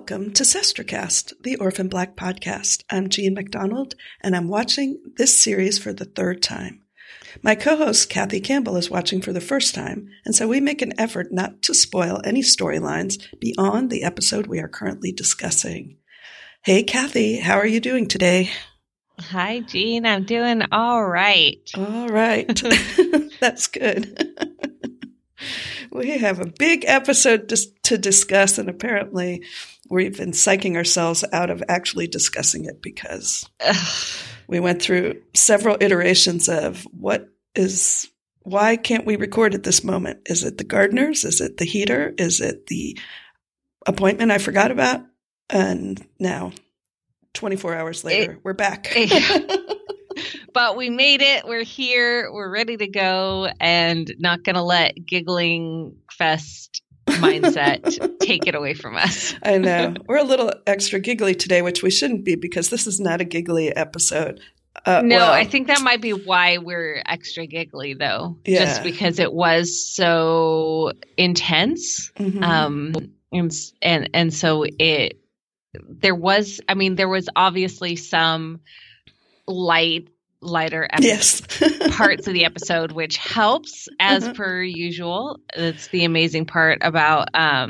Welcome to Sestracast, the Orphan Black podcast. I'm Jean MacDonald, and I'm watching this series for the third time. My co-host, Kathy Campbell, is watching for the first time, and so we make an effort not to spoil any storylines beyond the episode we are currently discussing. Hey, Kathy, how are you doing today? Hi, Jean. I'm doing all right. All right. That's good. We have a big episode to discuss, and apparently we've been psyching ourselves out of actually discussing it because we went through several iterations of why can't we record at this moment? Is it the gardeners? Is it the heater? Is it the appointment I forgot about? And now, 24 hours later, we're back. But we made it. We're here. We're ready to go, and not going to let giggling fest mindset take it away from us. I know. We're a little extra giggly today, which we shouldn't be because this is not a giggly episode. I think that might be why we're extra giggly, though. Yeah. Just because it was so intense. Mm-hmm. And so there was obviously some lighter parts of the episode, which helps as per usual. That's the amazing part about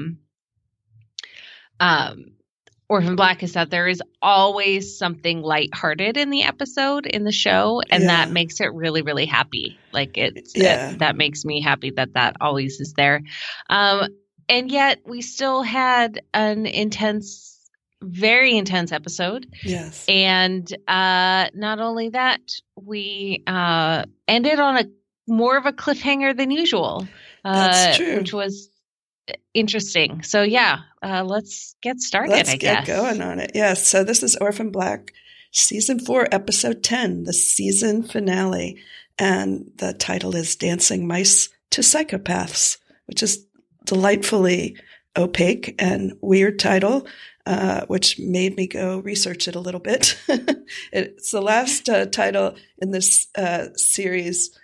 Orphan Black is that there is always something lighthearted in the episode, in the show, and that makes it really, really happy. Like that makes me happy that always is there. And yet we still had an very intense episode. Yes. And not only that, we ended on a more of a cliffhanger than usual. That's true. Which was interesting. So let's get started, Let's I guess. Get going on it. Yes. So this is Orphan Black, Season 4, Episode 10, the season finale. And the title is Dancing Mice to Psychopaths, which is delightfully opaque and weird title. Which made me go research it a little bit. It's the last title in this series.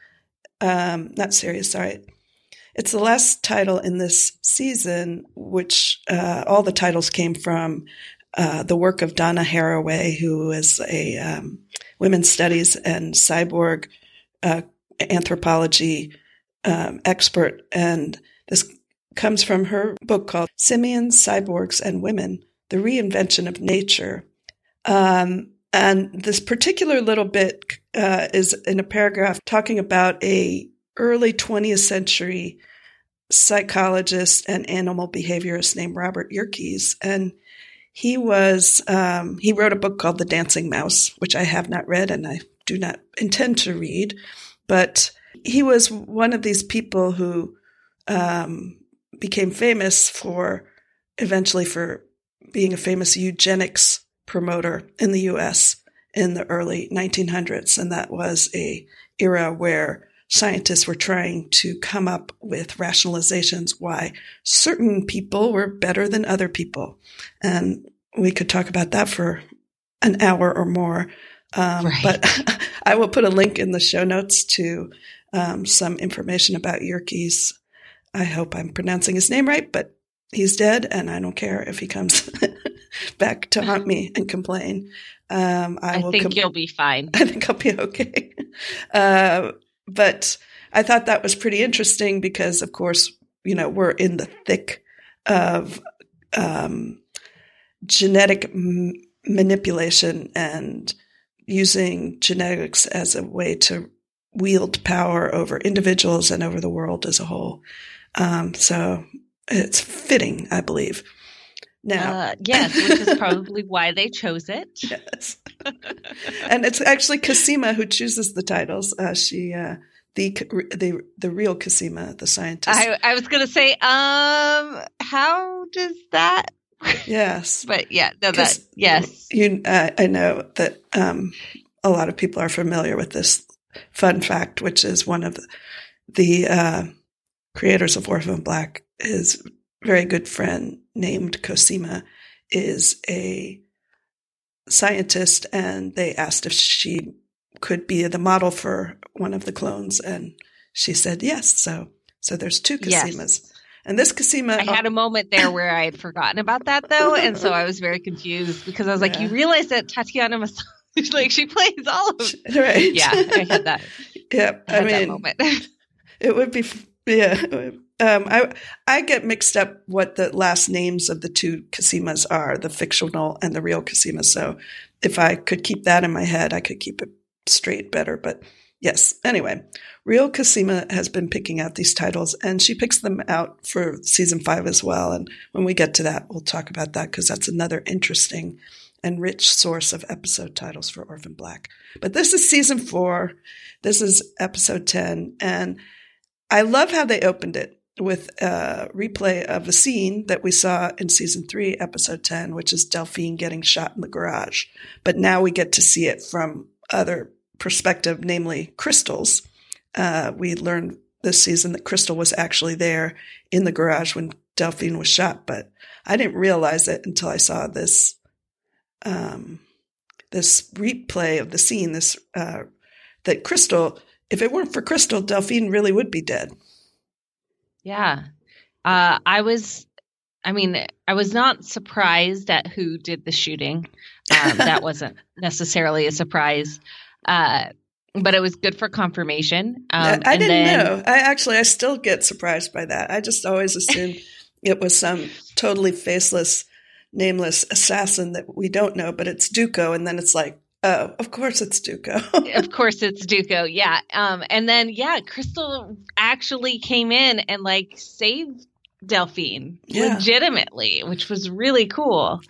It's the last title in this season, which all the titles came from the work of Donna Haraway, who is a women's studies and cyborg anthropology expert. And this comes from her book called Simians, Cyborgs, and Women: The Reinvention of Nature. And this particular little bit is in a paragraph talking about a early 20th century psychologist and animal behaviorist named Robert Yerkes. And he wrote a book called The Dancing Mouse, which I have not read and I do not intend to read. But he was one of these people who became famous eventually for being a famous eugenics promoter in the U.S. in the early 1900s. And that was a era where scientists were trying to come up with rationalizations why certain people were better than other people. And we could talk about that for an hour or more. Right. But I will put a link in the show notes to some information about Yerkes. I hope I'm pronouncing his name right, but he's dead, and I don't care if he comes back to haunt me and complain. I think you'll be fine. I think I'll be okay. But I thought that was pretty interesting because, of course, we're in the thick of genetic manipulation and using genetics as a way to wield power over individuals and over the world as a whole. So it's fitting, I believe. Now, yes, which is probably why they chose it. Yes, and it's actually Cosima who chooses the titles. The real Cosima, the scientist. I was going to say, how does that? Yes, but yes. I know that a lot of people are familiar with this fun fact, which is one of the creators of Orphan Black, his very good friend named Cosima is a scientist, and they asked if she could be the model for one of the clones, and she said yes. So there's two Cosimas. Yes. And this Cosima, I had a moment there where I had forgotten about that though, and so I was very confused because I was like, "You realize that Tatiana Maslany, like she plays all of it, right?" Yeah, I had that. Yeah, I mean, that moment. It would be, yeah. I get mixed up what the last names of the two Cosimas are, the fictional and the real Cosima. So if I could keep that in my head, I could keep it straight better. But yes, anyway, real Cosima has been picking out these titles, and she picks them out for season 5 as well. And when we get to that, we'll talk about that because that's another interesting and rich source of episode titles for Orphan Black. But this is season 4. This is episode 10. And I love how they opened it with a replay of a scene that we saw in season 3, episode 10, which is Delphine getting shot in the garage. But now we get to see it from other perspective, namely Crystal's. We learned this season that Crystal was actually there in the garage when Delphine was shot, but I didn't realize it until I saw this this replay of the scene. That Crystal, if it weren't for Crystal, Delphine really would be dead. Yeah. I was not surprised at who did the shooting. That wasn't necessarily a surprise. But it was good for confirmation. I didn't know. I still get surprised by that. I just always assumed it was some totally faceless, nameless assassin that we don't know, but it's Duco. And then it's like, oh, of course it's Duco. Of course it's Duco, yeah. And then, Crystal actually came in and like saved Delphine legitimately, which was really cool.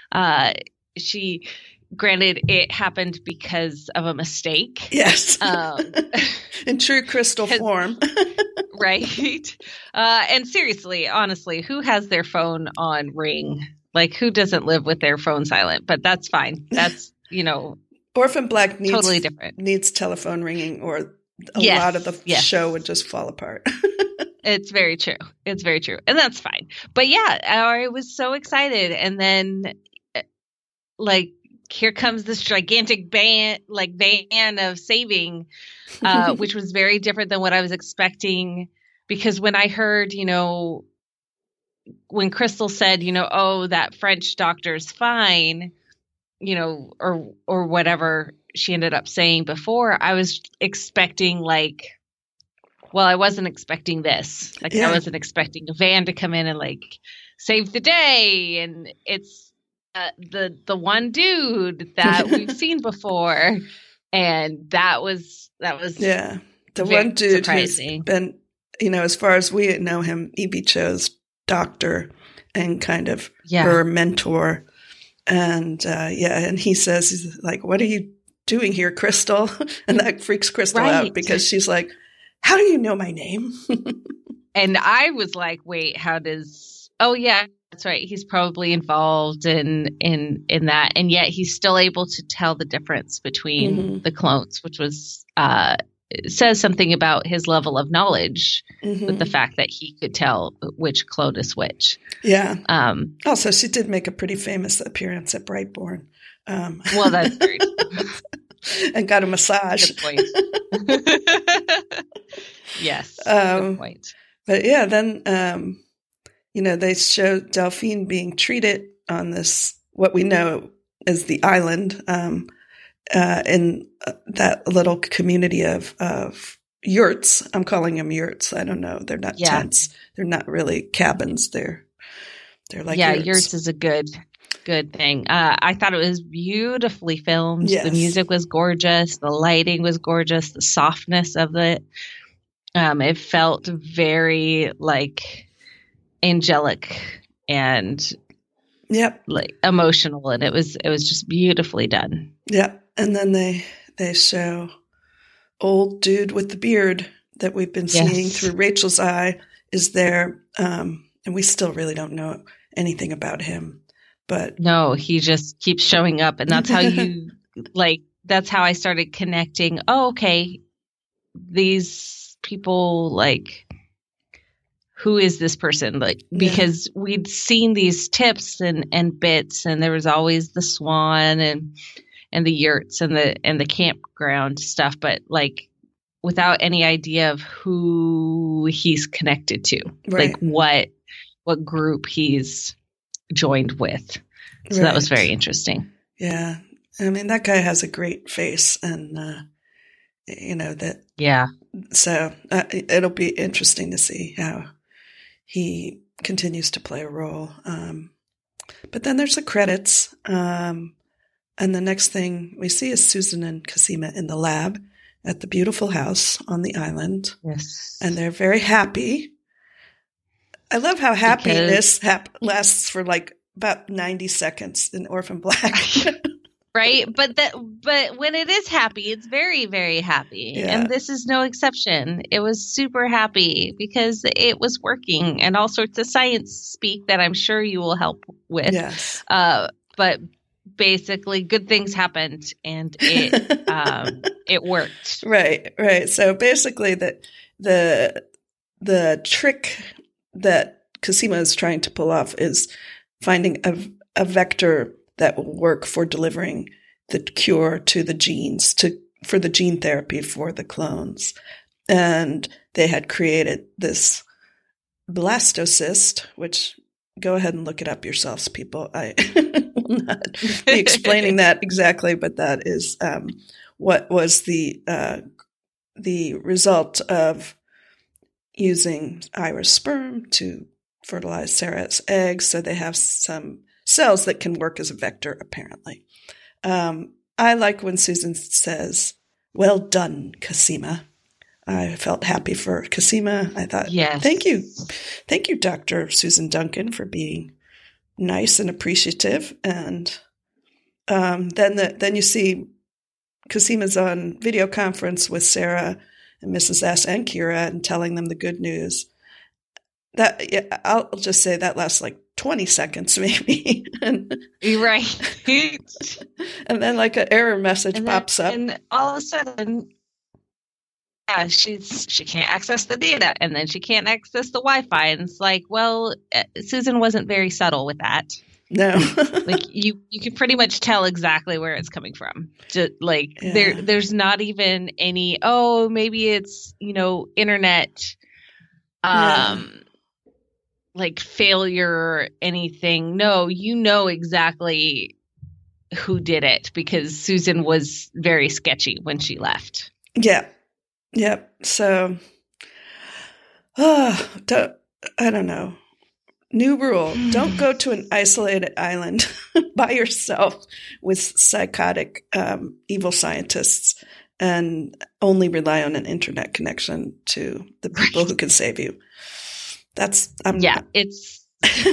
Granted, it happened because of a mistake. Yes. In true Crystal form. Right. And seriously, honestly, who has their phone on ring? Like, who doesn't live with their phone silent? But that's fine. That's, Orphan Black needs telephone ringing, or a lot of the show would just fall apart. It's very true. It's very true. And that's fine. But yeah, I was so excited. And then, like, here comes this gigantic van of saving, which was very different than what I was expecting. Because when I heard, when Crystal said, oh, that French doctor's fine, or whatever she ended up saying before, I was expecting I wasn't expecting this. I wasn't expecting a van to come in and save the day. And it's the one dude that we've seen before. And that was the one dude surprising. Who's been, as far as we know him, E.B. Cho's doctor and kind of her mentor. And and he says, he's like, what are you doing here, Crystal? And that freaks Crystal out because she's like, how do you know my name? And I was like, wait, that's right. He's probably involved in that. And yet he's still able to tell the difference between the clones, which was, says something about his level of knowledge with the fact that he could tell which clone is which. Yeah. Also, she did make a pretty famous appearance at Brightborn. Well, that's very true. And got a massage. Good point. Yes. Good point. But yeah, then, they show Delphine being treated on this, what we know is the island, in that little community of yurts. I'm calling them yurts. I don't know. They're not tents. They're not really cabins. They're like yurts is a good thing. I thought it was beautifully filmed. Yes. The music was gorgeous. The lighting was gorgeous. The softness of it. It felt very angelic and emotional, and it was just beautifully done. Yeah. And then they show old dude with the beard that we've been seeing through Rachel's eye is there. And we still really don't know anything about him, but no, he just keeps showing up. And that's how you that's how I started connecting. Oh, okay. These people, who is this person? Because we'd seen these tips and bits, and there was always the swan and the yurts and the campground stuff, but without any idea of who he's connected to, right. like what group he's joined with. So right. That was very interesting. Yeah. I mean, that guy has a great face, and, that. Yeah. So it'll be interesting to see how he continues to play a role. But then there's the credits. And the next thing we see is Susan and Cosima in the lab at the beautiful house on the island. Yes. And they're very happy. I love how happiness lasts for like about 90 seconds in Orphan Black. Right. But when it is happy, it's very, very happy. Yeah. And this is no exception. It was super happy because it was working, and all sorts of science speak that I'm sure you will help with. Yes. But basically good things happened, and it worked. Right. So basically the trick that Cosima is trying to pull off is finding a vector that will work for delivering the cure to the genes, for the gene therapy for the clones. And they had created this blastocyst, which, go ahead and look it up yourselves, people. I will not be explaining that exactly, but that is what was the result of using Ira's sperm to fertilize Sarah's eggs. So they have some cells that can work as a vector, apparently. I like when Susan says, "Well done, Cosima." I felt happy for Cosima. I thought, yes. Thank you, Dr. Susan Duncan, for being nice and appreciative. And then you see Cosima's on video conference with Sarah and Mrs. S and Kira and telling them the good news. I'll just say that lasts like 20 seconds maybe. Right. And then like an error message pops up. And all of a sudden, she can't access the data, and then she can't access the Wi-Fi. And it's like, well, Susan wasn't very subtle with that. No. Like you can pretty much tell exactly where it's coming from. Just like there's not even any, maybe it's, internet, like failure or anything. No, exactly who did it, because Susan was very sketchy when she left. Yeah. Yep. So, I don't know. New rule. Don't go to an isolated island by yourself with psychotic, evil scientists, and only rely on an internet connection to the people who can save you. It's,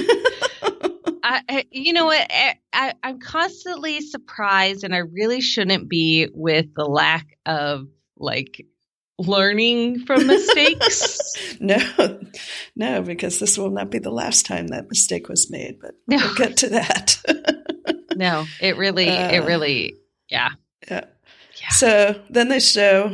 you know what? I'm constantly surprised, and I really shouldn't be, with the lack of learning from mistakes. No, because this will not be the last time that mistake was made, but we'll get to that. No, it really, yeah. So then they show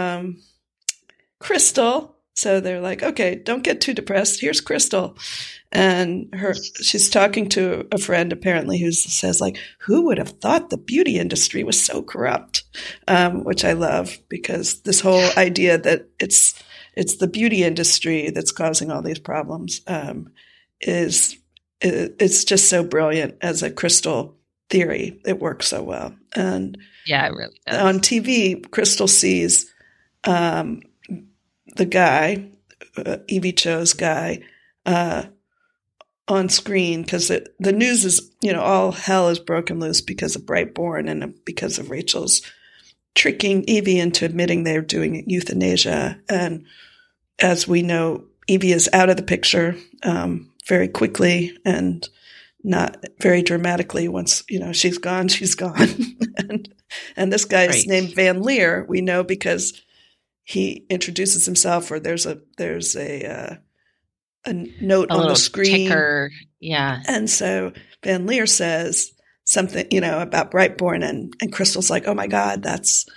Crystal. So they're like, okay, don't get too depressed. Here's Crystal. And she's talking to a friend, apparently, who says, like, who would have thought the beauty industry was so corrupt? Which I love, because this whole idea that it's the beauty industry that's causing all these problems it's just so brilliant as a Crystal theory. It works so well. And yeah, it really does. On TV, Crystal sees the guy, Evie Cho's guy, on screen, because the news is, all hell is broken loose because of Brightborn and because of Rachel's tricking Evie into admitting they're doing euthanasia. And as we know, Evie is out of the picture very quickly and not very dramatically. Once, she's gone, she's gone. and this guy is named Van Leer, we know, because he introduces himself, or there's a note on the screen. Ticker. Yeah. And so Van Leer says something, about Brightborn, and Crystal's like, oh my God, that's,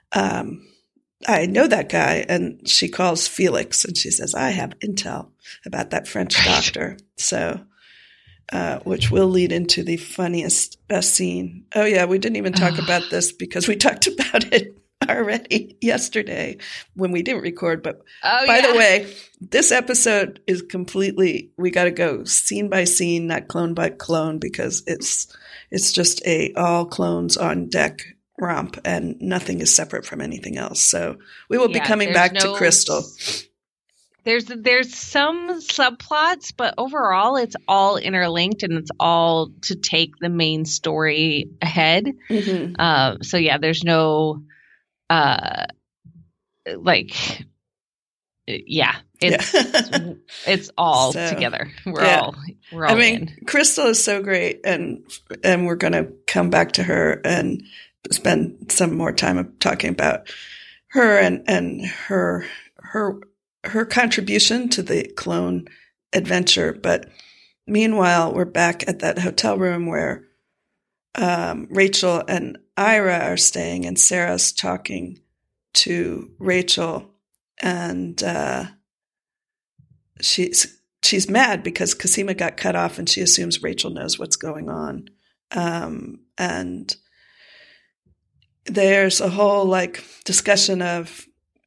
I know that guy. And she calls Felix and she says, I have intel about that French doctor. So, which will lead into the best scene. Oh yeah. We didn't even talk about this because we talked about it already yesterday when we didn't record. But by the way, this episode is completely, we got to go scene by scene, not clone by clone, because it's just a all clones on deck romp and nothing is separate from anything else. So we will be coming back to Crystal. There's some subplots, but overall it's all interlinked and it's all to take the main story ahead. Mm-hmm. So yeah, there's no it's all together. We're all in. Crystal is so great, and we're going to come back to her and spend some more time talking about her and her contribution to the clone adventure. But meanwhile, we're back at that hotel room where Rachel and Ira are staying, and Sarah's talking to Rachel, and she's mad because Cosima got cut off, and she assumes Rachel knows what's going on. And there's a whole discussion of,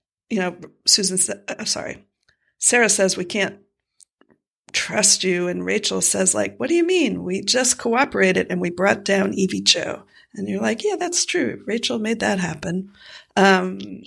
Sarah says, we can't trust you. And Rachel says, what do you mean? We just cooperated and we brought down Evie Cho. And you're like, yeah, that's true. Rachel made that happen. And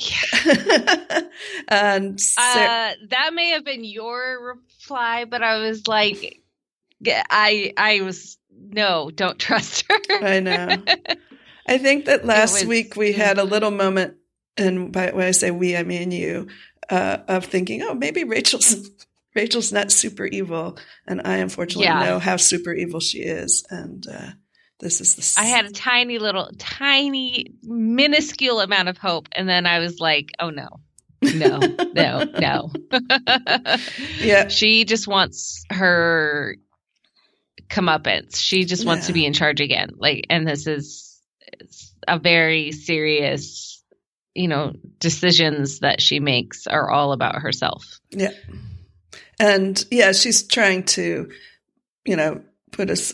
that may have been your reply, but I was like, I was, no, don't trust her. I know. I think that last week we had a little moment, and when I say we, I mean you, of thinking, oh, maybe Rachel's not super evil, and I unfortunately know how super evil she is, and this is the. I had a tiny, minuscule amount of hope, and then I was like, oh no. No. Yeah, she just wants her comeuppance. She just wants to be in charge again. And this is a very serious, decisions that she makes are all about herself. Yeah. And she's trying to, put us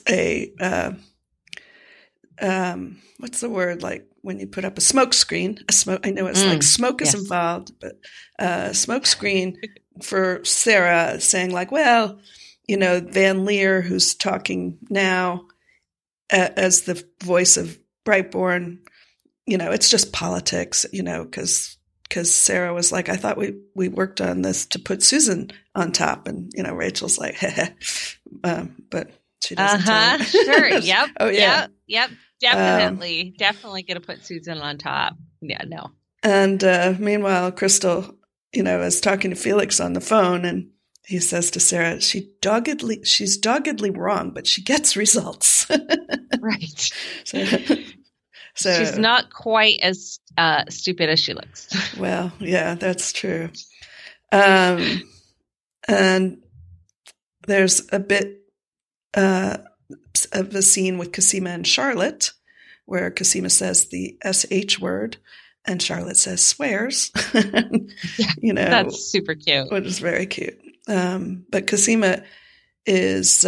what's the word? When you put up a smoke screen, I know it's smoke is involved, but smoke screen for Sarah saying Van Leer, who's talking now as the voice of Brightborn, it's just politics, because Sarah was like, I thought we worked on this to put Susan on top. And, Rachel's like, but she doesn't. Sure. Yep. Oh, yeah. Yep. Definitely going to put Susan on top. Yeah, no. And meanwhile, Crystal, is talking to Felix on the phone, and he says to Sarah, she's doggedly wrong, but she gets results. Right. So she's not quite as stupid as she looks. Well, yeah, that's true. And there's a bit of a scene with Cosima and Charlotte, where Cosima says the SH word, and Charlotte says swears. That's super cute. Which is very cute. But Cosima is,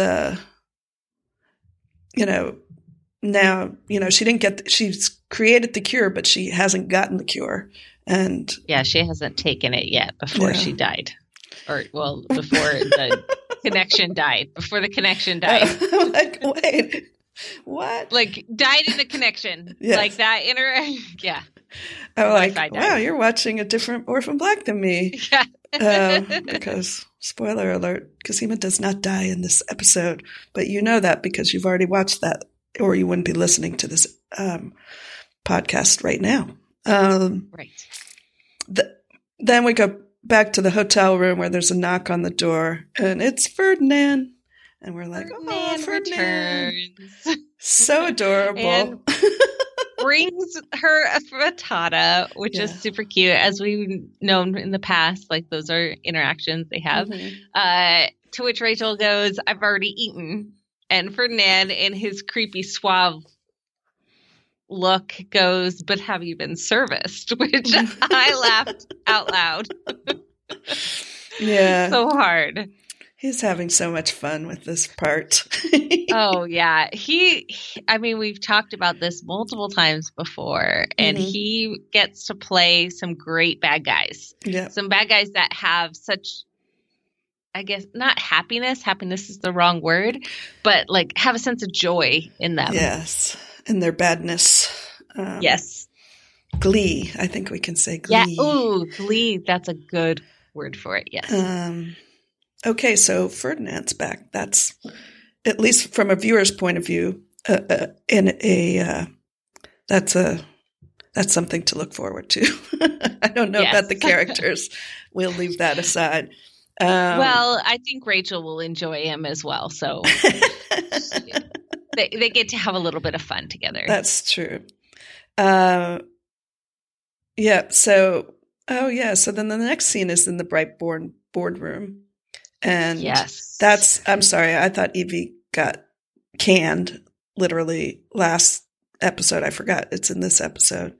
now, she's created the cure, but she hasn't gotten the cure. And she hasn't taken it yet before she died. Or, before the connection died. Before the connection died. Wait, what? Died in the connection. Yes. That yeah. I'm wow, you're watching a different Orphan Black than me. Yeah. Because, spoiler alert, Cosima does not die in this episode. But you know that because you've already watched that, or you wouldn't be listening to this podcast right now. Right. Then we go back to the hotel room where there's a knock on the door, and it's Ferdinand. And we're like, Ferdinand. Returns. So adorable. And brings her a frittata, which is super cute. As we've known in the past, those are interactions they have. Mm-hmm. To which Rachel goes, I've already eaten. And Ferdinand, in his creepy suave look, goes, but have you been serviced? Which I laughed out loud. Yeah. So hard. He's having so much fun with this part. Oh, yeah. I mean, we've talked about this multiple times before, and he gets to play some great bad guys. Yeah. Some bad guys that have such, I guess, not happiness. Happiness is the wrong word, but like have a sense of joy in them. Yes. In their badness. Yes. Glee. I think we can say glee. Yeah. Ooh, glee. That's a good word for it. Yes. Okay. So Ferdinand's back. That's, at least from a viewer's point of view, that's something to look forward to. I don't know about the characters. We'll leave that aside. Well, I think Rachel will enjoy him as well. So they get to have a little bit of fun together. That's true. Yeah. So then the next scene is in the Brightborn boardroom. And I'm sorry, I thought Evie got canned literally last episode. I forgot it's in this episode.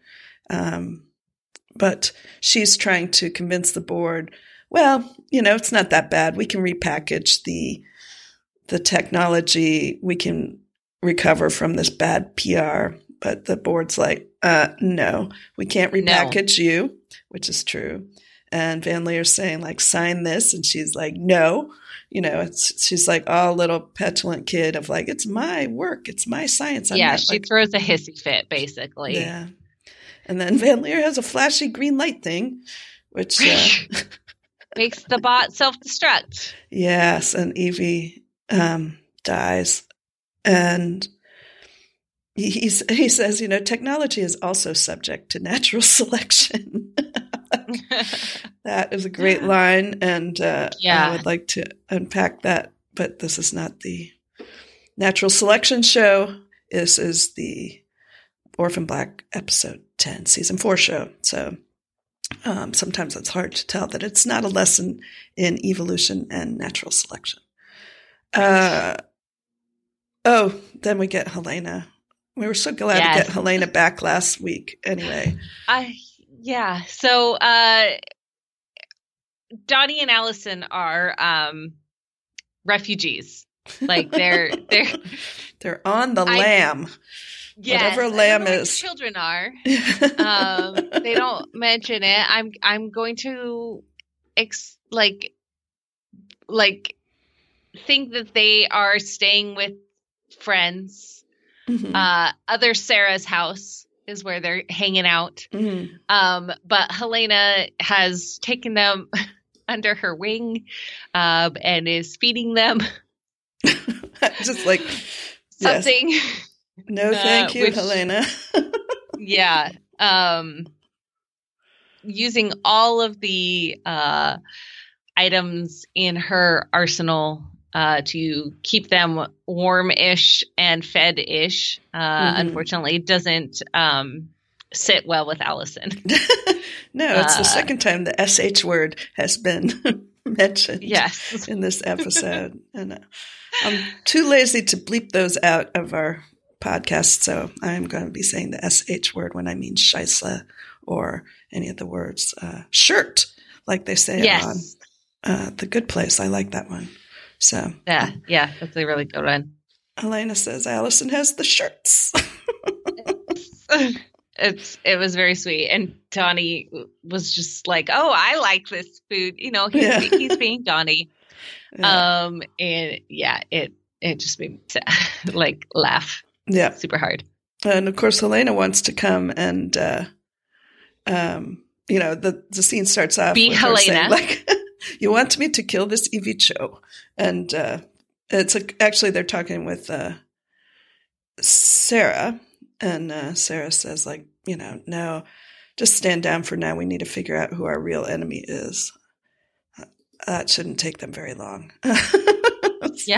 But she's trying to convince the board, well, it's not that bad. We can repackage the technology. We can recover from this bad PR. But the board's like, no, we can't repackage you, which is true. And Van Leer's saying, like, sign this. And she's like, no. She's like a little petulant kid of like, it's my work. It's my science. She throws a hissy fit, basically. Yeah. And then Van Leer has a flashy green light thing, which makes the bot self-destruct. Yes. And Evie dies. And he says, technology is also subject to natural selection. That is a great line, and I would like to unpack that, but this is not the natural selection show. This is the Orphan Black episode 10, season 4 show. So sometimes it's hard to tell that it's not a lesson in evolution and natural selection. Then we get Helena. We were so glad to get Helena back last week anyway. So Donnie and Allison are refugees. Like they're on the lam. Yes, whatever lamb I don't know is. What children are. They don't mention it. I'm going to think that they are staying with friends. Other Sarah's house is where they're hanging out. But Helena has taken them under her wing and is feeding them just like something. Yes. No, thank you, Helena. Using all of the items in her arsenal to keep them warm-ish and fed-ish, unfortunately, doesn't sit well with Allison. No, it's the second time the SH word has been mentioned in this episode. And I'm too lazy to bleep those out of our podcast, so I'm going to be saying the SH word when I mean scheisse or any of the words. Shirt, like they say on The Good Place. I like that one. So yeah, that's a really good one. Helena says Allison has the shirts. It was very sweet, and Donnie was just like, "Oh, I like this food." He's being Donnie. And it just made me like laugh. Yeah, super hard. And of course, Helena wants to come, and the scene starts off be with Helena, her saying, like, "You want me to kill this Evie Cho?" And it's actually they're talking with Sarah. And Sarah says, like, no, just stand down for now. We need to figure out who our real enemy is. That shouldn't take them very long. Yeah.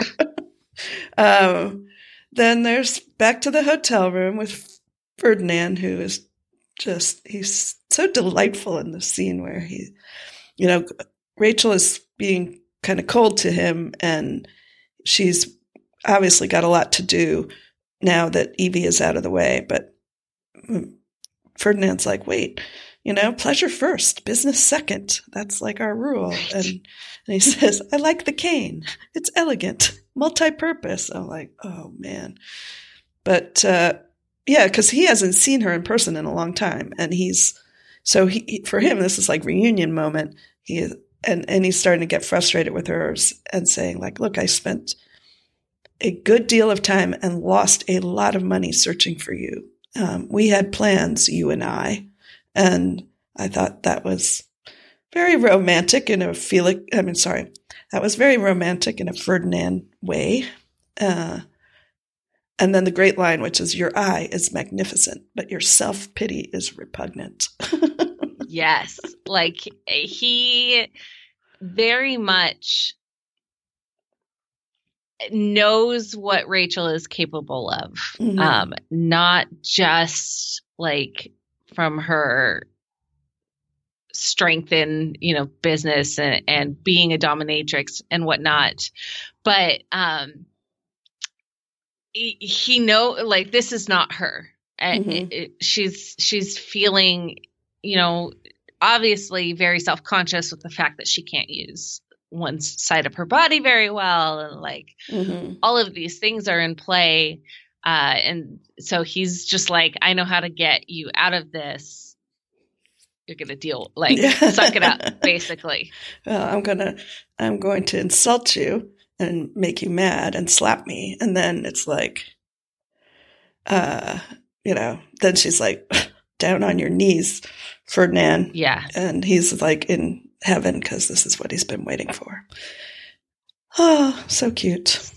Then there's back to the hotel room with Ferdinand, who is he's so delightful in the scene where he, Rachel is being kind of cold to him, and she's obviously got a lot to do now that Evie is out of the way, but Ferdinand's like, wait, pleasure first, business second. That's like our rule. And he says, I like the cane. It's elegant, multi-purpose. I'm like, oh man. But, because he hasn't seen her in person in a long time. And for him, this is like reunion moment. And he's starting to get frustrated with her and saying like, look, I spent a good deal of time and lost a lot of money searching for you. We had plans, you and I. And I thought that was very romantic in a that was very romantic in a Ferdinand way. And then the great line, which is, your eye is magnificent, but your self-pity is repugnant. Yes. Like, he very much knows what Rachel is capable of. Mm-hmm. Not just like from her strength in, business and being a dominatrix and whatnot, but he know like this is not her. Mm-hmm. She's feeling, obviously very self-conscious with the fact that she can't use one side of her body very well, and like mm-hmm. all of these things are in play. And so he's just like, I know how to get you out of this. You're going to deal, suck it up, basically. Well, I'm going to insult you and make you mad and slap me. And then it's like, then she's like, down on your knees, Ferdinand. Yeah. And he's like in heaven because this is what he's been waiting for. Oh, so cute.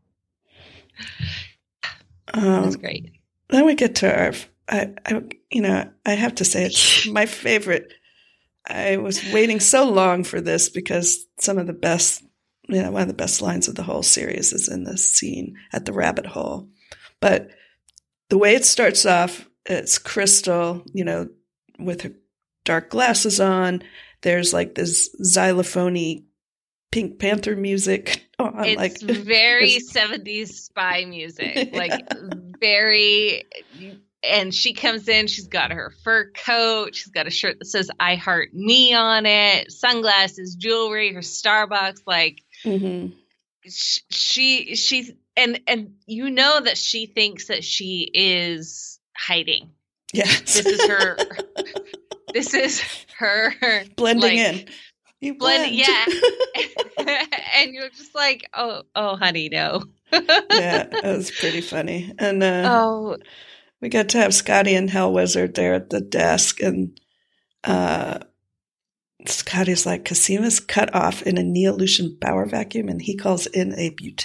That's great. Then we get to our, I have to say it's my favorite. I was waiting so long for this because some of the best, one of the best lines of the whole series is in this scene at the rabbit hole. But the way it starts off, it's Crystal, with her dark glasses on. There's like this xylophone-y Pink Panther music on. It's very 70s spy music, very. And she comes in, she's got her fur coat, she's got a shirt that says I Heart Me on it, sunglasses, jewelry, her Starbucks, mm-hmm. She's and that she thinks that she is hiding. Yes. This is her blending in. You blend. Yeah. And you're just like, oh, honey, no. Yeah, it was pretty funny. And we got to have Scotty and Hellwizard there at the desk, and Scotty's like, Casima's cut off in a Neolution power vacuum, and he calls in a beautician? ?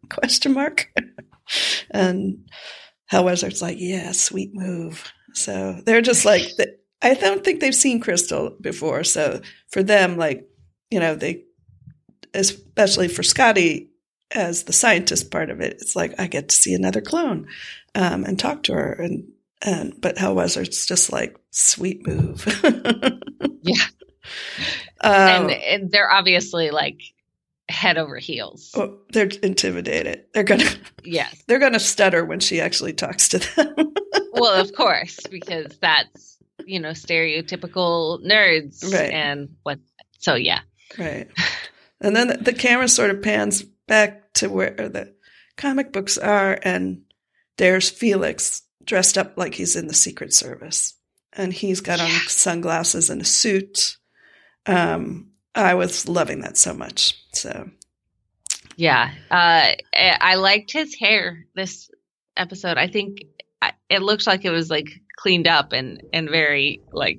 And Hellwizard's like, yeah, sweet move. So they're just like, I don't think they've seen Crystal before. So for them, they, especially for Scotty as the scientist part of it, it's like, I get to see another clone and talk to her. But Hellwizard's just like, sweet move. Yeah. And they're obviously head over heels. Oh, they're intimidated. They're gonna stutter when she actually talks to them. Well, of course, because that's stereotypical nerds, right? And what? So yeah, right. And then the camera sort of pans back to where the comic books are, and there's Felix dressed up like he's in the Secret Service, and he's got on sunglasses and a suit. I was loving that so much. So, yeah, I liked his hair this episode. I think it looked like it was cleaned up and very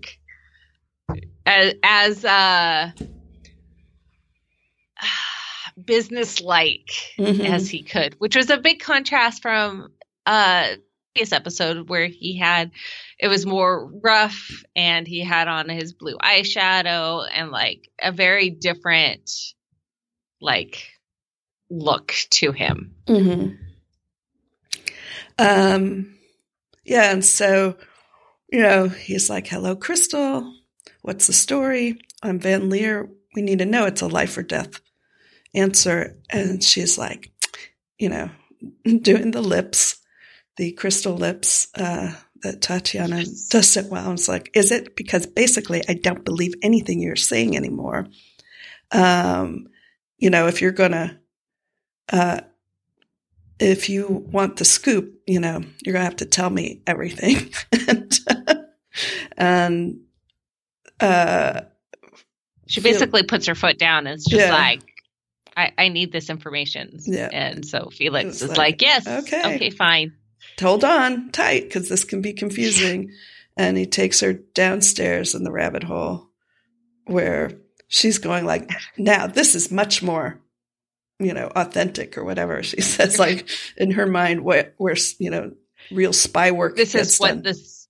as business-like mm-hmm. as he could, which was a big contrast from previous episode where it was more rough and he had on his blue eyeshadow and a very different look to him. Mm-hmm. Yeah, and so he's like, "Hello, Crystal. What's the story? I'm Van Leer. We need to know. It's a life or death answer." And she's like, doing the lips, the crystal lips, that Tatiana does it well. It's like, is it because basically I don't believe anything you're saying anymore? If you're going to, if you want the scoop, you're going to have to tell me everything. and she basically puts her foot down and it's just like, I need this information. Yeah. And so Felix is like, yes, okay, fine. Hold on tight, because this can be confusing. And he takes her downstairs in the rabbit hole where she's going like, now this is much more, authentic or whatever. She says, like, in her mind, where real spy work. This is what done. This,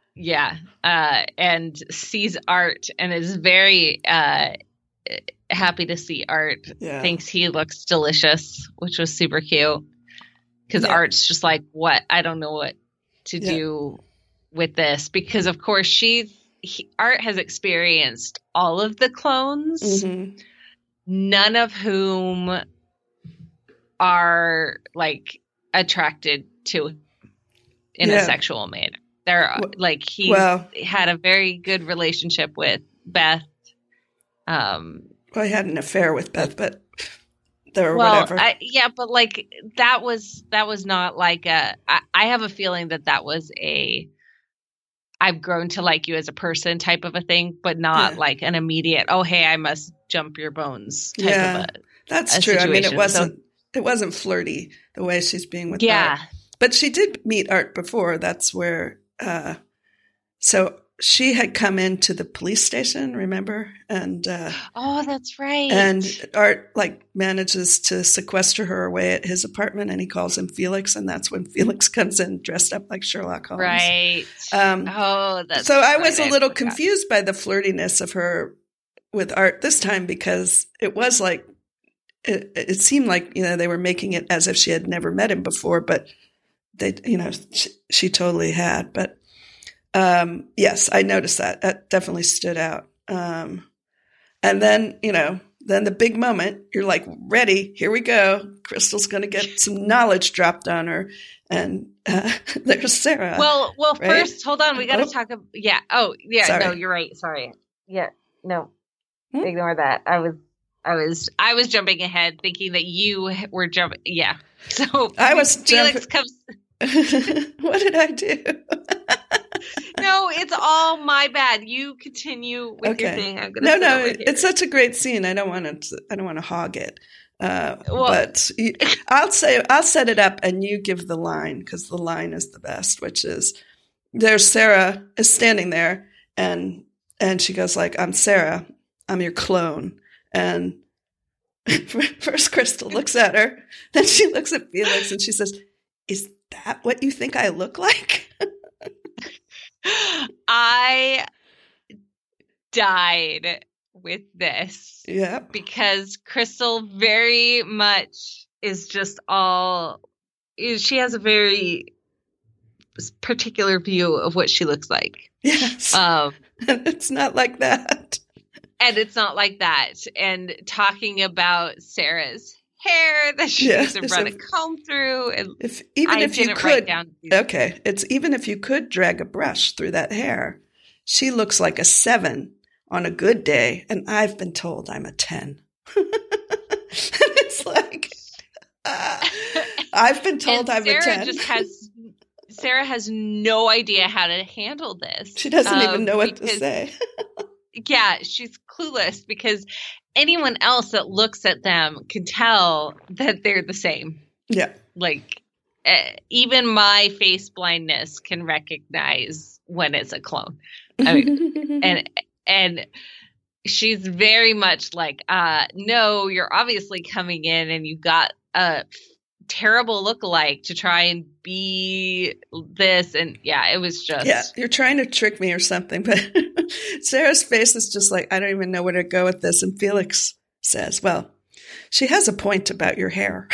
and sees Art and is very happy to see Art. Yeah. Thinks he looks delicious, which was super cute. Because Art's just like, what? I don't know what to do with this. Because, of course, Art has experienced all of the clones, none of whom are, like, attracted to in a sexual manner. They're, like, he had a very good relationship with Beth. He had an affair with Beth, but... whatever. But like that was not like I have a feeling that was I've grown to like you as a person type of a thing, but not like an immediate, oh, hey, I must jump your bones type of a that's true. Situation. I mean, it wasn't flirty the way she's being with Art. But she did meet Art before. That's where, so she had come into the police station, remember? And that's right. And Art manages to sequester her away at his apartment, and he calls him Felix, and that's when Felix comes in dressed up like Sherlock Holmes. Right. That's so I was a little confused by the flirtiness of her with Art this time, because it was like it seemed like they were making it as if she had never met him before, but they she totally had, but. Yes, I noticed that. That definitely stood out. And then, then the big moment, you're like, ready, here we go. Crystal's going to get some knowledge dropped on her. And there's Sarah. Well, right? First, hold on. We got to talk about, Sorry. No, you're right. Sorry. Yeah, no, ignore that. I was jumping ahead thinking that you were jumping. Yeah. So I was Felix comes. What did I do? No, it's all my bad. You continue with your thing. I'm gonna it's such a great scene. I don't want to hog it. But I'll set it up and you give the line, because the line is the best, which is there's Sarah is standing there and she goes like, I'm Sarah, I'm your clone. And first Crystal looks at her, then she looks at Felix and she says, is that what you think I look like? I died with this. Yeah. Because Crystal very much is just she has a very particular view of what she looks like. Yes. And it's not like that. And it's not like that. And talking about Sarah's hair that she used to run a comb through. And even if you could drag a brush through that hair, she looks like a 7 on a good day, and I've been told I'm a 10. It's like I've been told I'm a 10. Sarah has no idea how to handle this. She doesn't even know what to say. Yeah, she's clueless, because anyone else that looks at them can tell that they're the same. Yeah. Like, even my face blindness can recognize when it's a clone. I mean, and she's very much like, no, you're obviously coming in and you got a terrible lookalike to try and be this. And it was just. Yeah, you're trying to trick me or something, but Sarah's face is just like, I don't even know where to go with this. And Felix says, well, she has a point about your hair,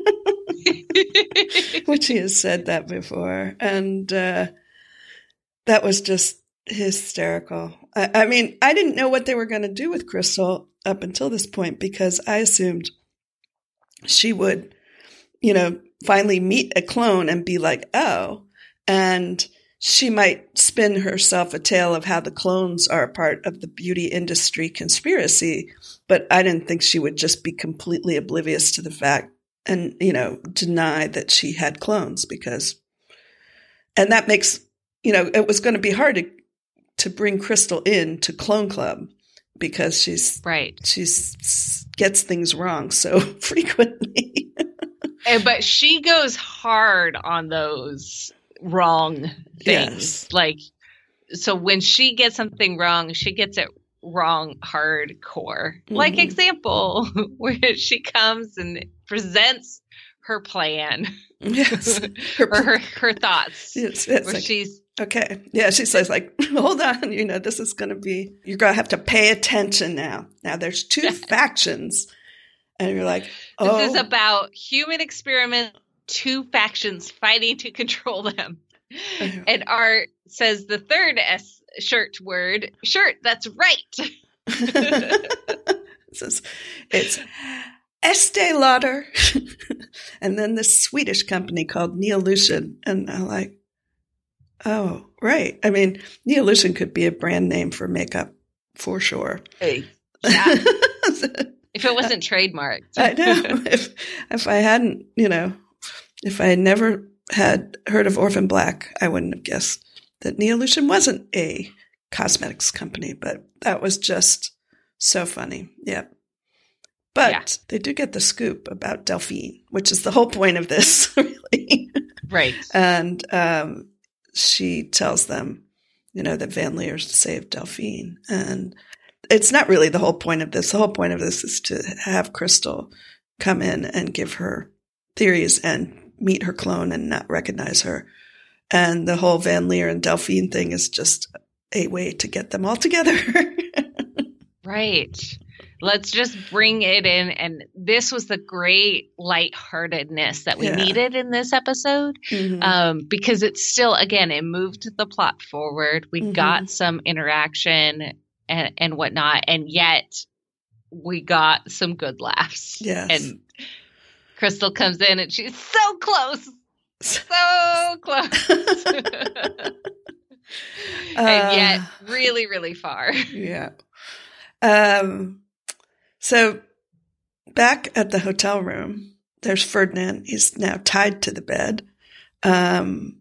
which he has said that before. And that was just hysterical. I mean, I didn't know what they were going to do with Crystal up until this point, because I assumed she would, finally meet a clone and be like, oh, and she might spin herself a tale of how the clones are a part of the beauty industry conspiracy, but I didn't think she would just be completely oblivious to the fact and, deny that she had clones and that makes, it was going to be hard to bring Crystal in to Clone Club because she's gets things wrong so frequently. But she goes hard on those wrong things. Yes. So when she gets something wrong, she gets it wrong hardcore. Like example, where she comes and presents her plan. Yes. her thoughts. Yes. Where she's okay. Yeah, she says hold on, this is going to be, you're going to have to pay attention now. Now there's two factions. And you're like, oh. This is about human experiments, two factions fighting to control them. And Art says the third shirt word, shirt, that's right. It's Estee Lauder. And then this Swedish company called Neolution. And I'm like, oh, right. I mean, Neolution could be a brand name for makeup for sure. Hey, yeah. If it wasn't trademarked. I know. If I hadn't, if I had never had heard of Orphan Black, I wouldn't have guessed that Neolution wasn't a cosmetics company, but that was just so funny. Yeah. But they do get the scoop about Delphine, which is the whole point of this, really. Right. And she tells them, that Van Leer saved Delphine. And it's not really the whole point of this. The whole point of this is to have Crystal come in and give her theories and meet her clone and not recognize her. And the whole Van Leer and Delphine thing is just a way to get them all together. Right. Let's just bring it in. And this was the great lightheartedness that we needed in this episode. Because it's still, again, it moved the plot forward. We got some interaction and whatnot, and yet we got some good laughs. Yes. And Crystal comes in and she's so close. So close. And yet really, really far. Yeah. So back at the hotel room, there's Ferdinand. He's now tied to the bed. And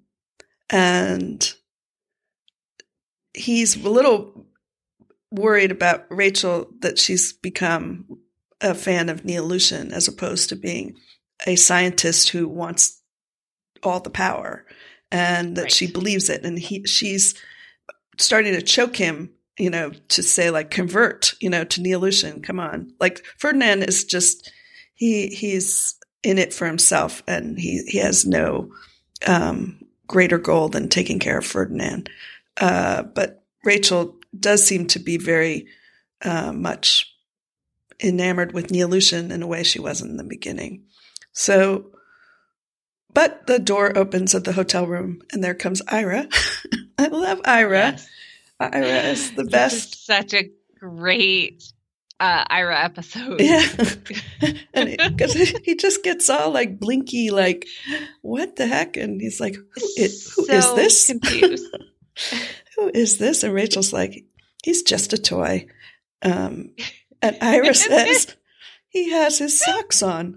he's a little worried about Rachel, that she's become a fan of Neolution as opposed to being a scientist who wants all the power, and that she believes it. And she's starting to choke him, to say convert, to Neolution. Come on. Ferdinand is just, he's in it for himself, and he has no greater goal than taking care of Ferdinand. But Rachel does seem to be very much enamored with Neolution in a way she wasn't in the beginning. So, but the door opens at the hotel room, and there comes Ira. I love Ira. Yes. Ira is the best. This is such a great Ira episode. Yeah. Because he just gets all blinky, what the heck? And he's like, who is this? Confused. Who is this? And Rachel's like, he's just a toy. And Ira says, he has his socks on.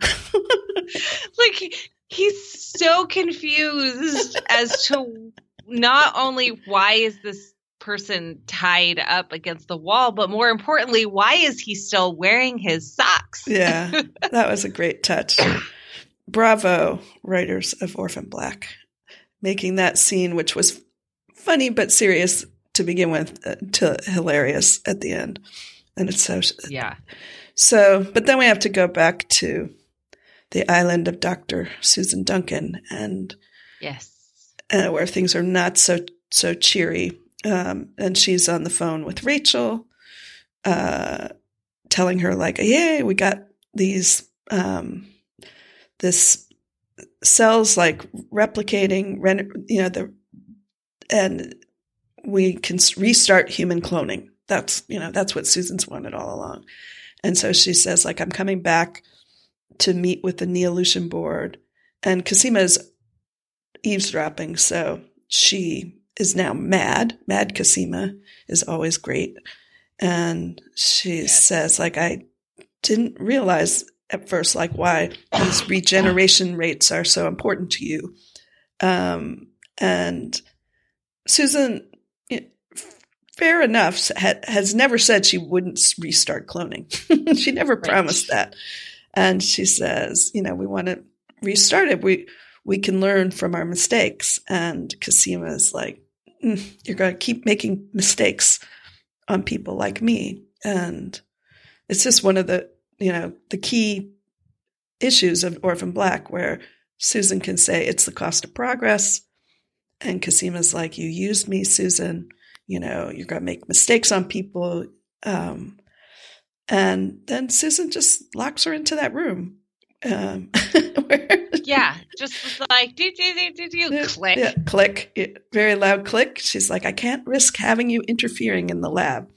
He's so confused as to not only why is this person tied up against the wall, but more importantly, why is he still wearing his socks? Yeah, that was a great touch. Bravo, writers of Orphan Black, making that scene, which was funny but serious to begin with, to hilarious at the end. And it's so... Yeah. So, but then we have to go back to the island of Dr. Susan Duncan, and yes, where things are not so cheery. And she's on the phone with Rachel, telling her "Yay, we got these this cells replicating, and we can restart human cloning. That's what Susan's wanted all along." And so she says, "I'm coming back to meet with the Neolution board," and Cosima is eavesdropping, so she is now mad. Mad Cosima is always great. And she says, like, I didn't realize at first, like, why these regeneration rates are so important to you. And Susan, fair enough, has never said she wouldn't restart cloning. She never promised that. And she says, we want to restart it. We can learn from our mistakes. And Cosima is like, you're going to keep making mistakes on people like me. And it's just one of the key issues of Orphan Black, where Susan can say it's the cost of progress. And Cosima's like, you used me, Susan. You're going to make mistakes on people. And then Susan just locks her into that room. Just like, do click. Yeah, click. Very loud click. She's like, I can't risk having you interfering in the lab.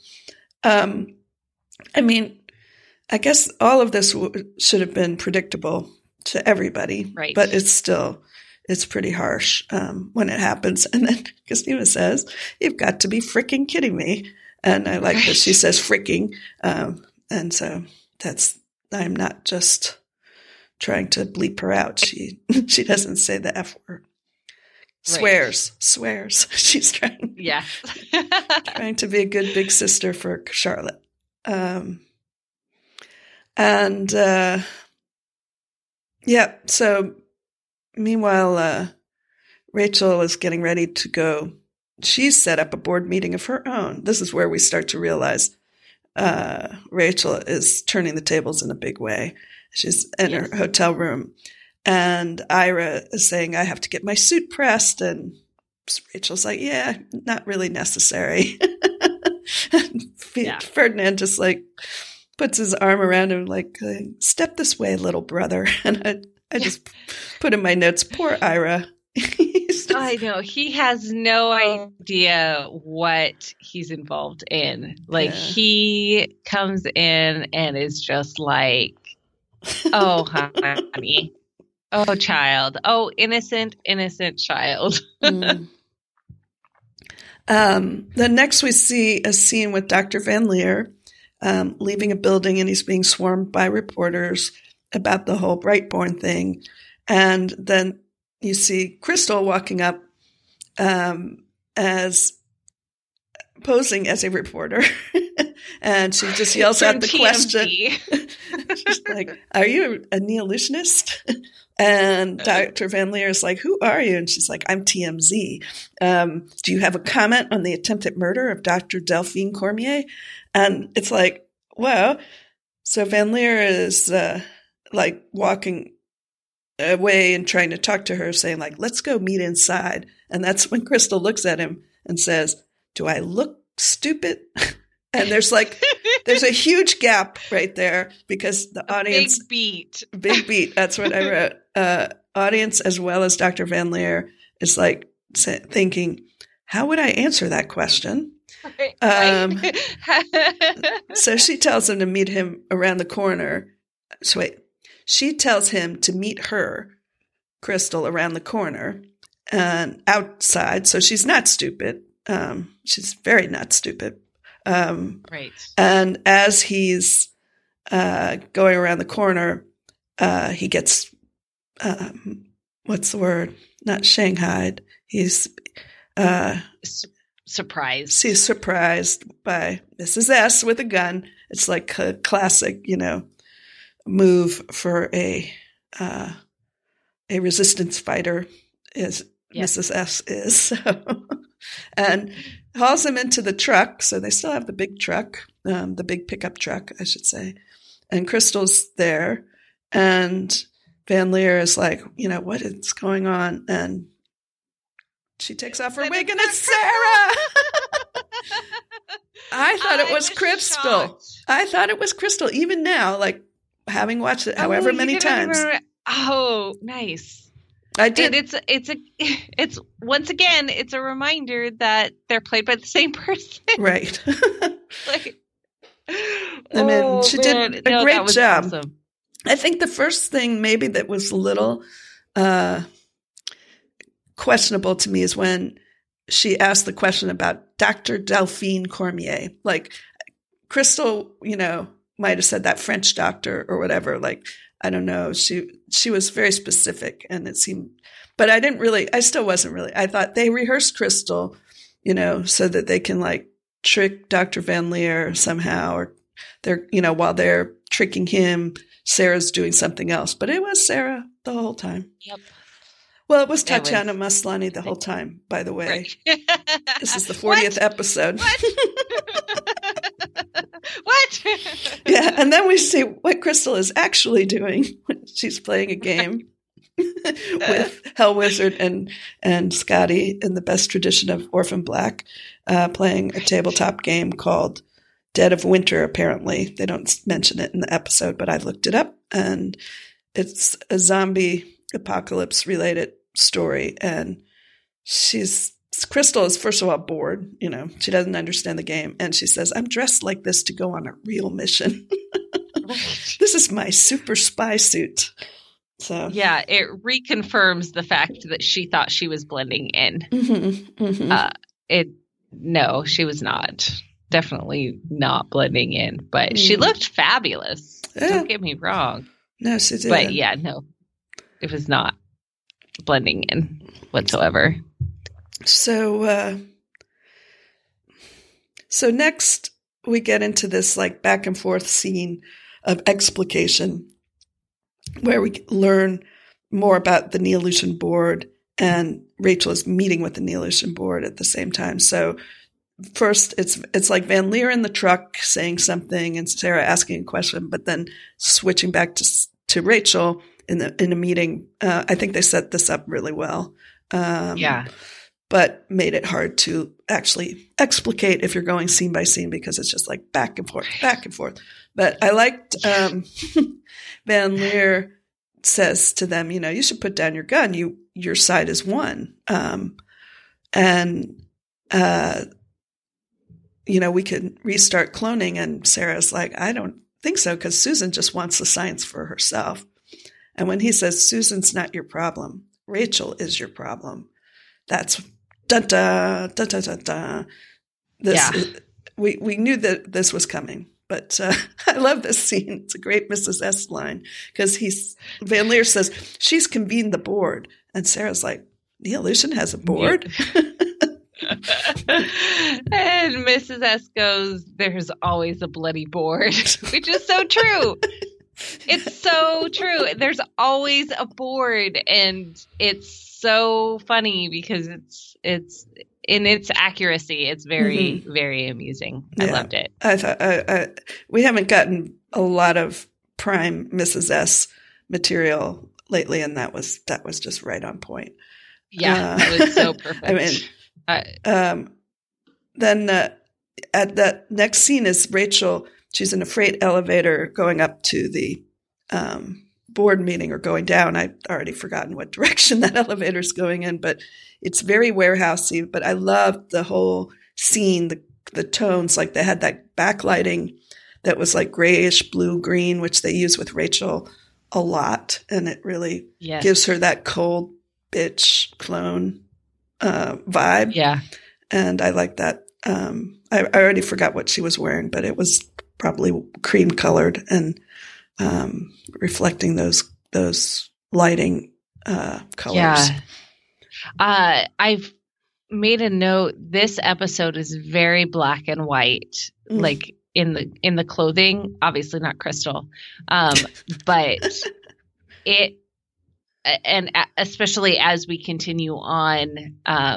I guess all of this should have been predictable to everybody, right? But it's pretty harsh when it happens. And then Cosima says, you've got to be freaking kidding me. And I like that she says freaking. And so I'm not just trying to bleep her out. She doesn't say the F word. Swears. She's trying. Yeah. trying to be a good big sister for Charlotte. So meanwhile, Rachel is getting ready to go. She's set up a board meeting of her own. This is where we start to realize Rachel is turning the tables in a big way. She's in her hotel room, and Ira is saying, I have to get my suit pressed. And Rachel's like, yeah, not really necessary. Ferdinand just like puts his arm around him like, step this way, little brother. And I just put in my notes, poor Ira. I know. He has no idea what he's involved in. Like, he comes in and is just like, oh, honey. Oh, child. Oh, innocent child. Then next we see a scene with Dr. Van Leer leaving a building, and he's being swarmed by reporters about the whole Brightborn thing. And then you see Crystal walking up as posing as a reporter. And she just yells out the question. She's like, are you a neo-lutionist? And Dr. Van Leer is like, who are you? And she's like, I'm TMZ. Do you have a comment on the attempted murder of Dr. Delphine Cormier? And it's like, wow. So Van Leer is like walking away and trying to talk to her, saying like, let's go meet inside. And that's when Crystal looks at him and says, do I look stupid? And there's a huge gap right there because the audience. Big beat. That's what I wrote. Audience as well as Dr. Van Leer is like thinking, how would I answer that question? Right. So she tells him to meet him around the corner. So wait, she tells him to meet her, Crystal, around the corner and outside. So she's not stupid. She's very not stupid. Right. And as he's going around the corner, he gets what's the word? Not shanghaied. He's surprised. He's surprised by Mrs. S with a gun. It's like a classic, move for a resistance fighter. Mrs. S is. So. And hauls him into the truck. So they still have the big truck, the big pickup truck, I should say. And Crystal's there. And Van Leer is like, what is going on? And she takes off her wig and it's Sarah. I thought it was Crystal. Shocked. I thought it was Crystal. Even now, like having watched it however many times. Oh, nice. I did. And it's once again, it's a reminder that they're played by the same person. Right. Like, she did a great job. Awesome. I think the first thing maybe that was a little questionable to me is when she asked the question about Dr. Delphine Cormier. Like Crystal, might have said that French doctor or whatever. Like, I don't know. She was very specific, and it seemed, but I still wasn't really. I thought they rehearsed Crystal, so that they can like trick Dr. Van Leer somehow, or they're, while they're tricking him, Sarah's doing something else. But it was Sarah the whole time. Yep. Well, it was Tatiana Maslany the whole time, by the way. Right. This is the 40th episode. What? Yeah, and then we see what Crystal is actually doing when she's playing a game with Hell Wizard and Scotty in the best tradition of Orphan Black, playing a tabletop game called Dead of Winter, apparently. They don't mention it in the episode, but I looked it up, and it's a zombie apocalypse related story. And Crystal is, first of all, bored. She doesn't understand the game. And she says, I'm dressed like this to go on a real mission. This is my super spy suit. So yeah, it reconfirms the fact that she thought she was blending in. Mm-hmm, mm-hmm. No, she was not. Definitely not blending in, but she looked fabulous. Yeah. Don't get me wrong. No, she did. But yeah, no, it was not blending in whatsoever. So next we get into this like back and forth scene of explication where we learn more about the Neolution board, and Rachel is meeting with the Neolution board at the same time. So first it's like Van Leer in the truck saying something and Sarah asking a question, but then switching back to Rachel in a meeting. I think they set this up really well. Yeah. But made it hard to actually explicate if you're going scene by scene, because it's just like back and forth, back and forth. But I liked Van Leer says to them, you should put down your gun. Your side is won. We could restart cloning. And Sarah's like, I don't think so, because Susan just wants the science for herself. And when he says, Susan's not your problem, Rachel is your problem. That's da da da da da. We knew that this was coming, but I love this scene. It's a great Mrs. S line, because Van Leer says she's convened the board, and Sarah's like, Neolution has a board. And Mrs. S goes, there's always a bloody board, which is so true. It's so true. There's always a board, and it's so funny because it's in its accuracy. It's very, very amusing. I loved it. I thought we haven't gotten a lot of prime Mrs. S material lately, and that was just right on point. Yeah, it was so perfect. I mean, then at that next scene is Rachel. She's in a freight elevator going up to the board meeting, or going down. I've already forgotten what direction that elevator's going in, but it's very warehousey. But I loved the whole scene, the tones. Like they had that backlighting that was like grayish, blue, green, which they use with Rachel a lot. And it really gives her that cold bitch clone vibe. Yeah. And I like that. I already forgot what she was wearing, but it was probably cream colored and reflecting those lighting colors. Yeah. I've made a note. This episode is very black and white, like in the clothing. Obviously not Crystal, but it, and especially as we continue on,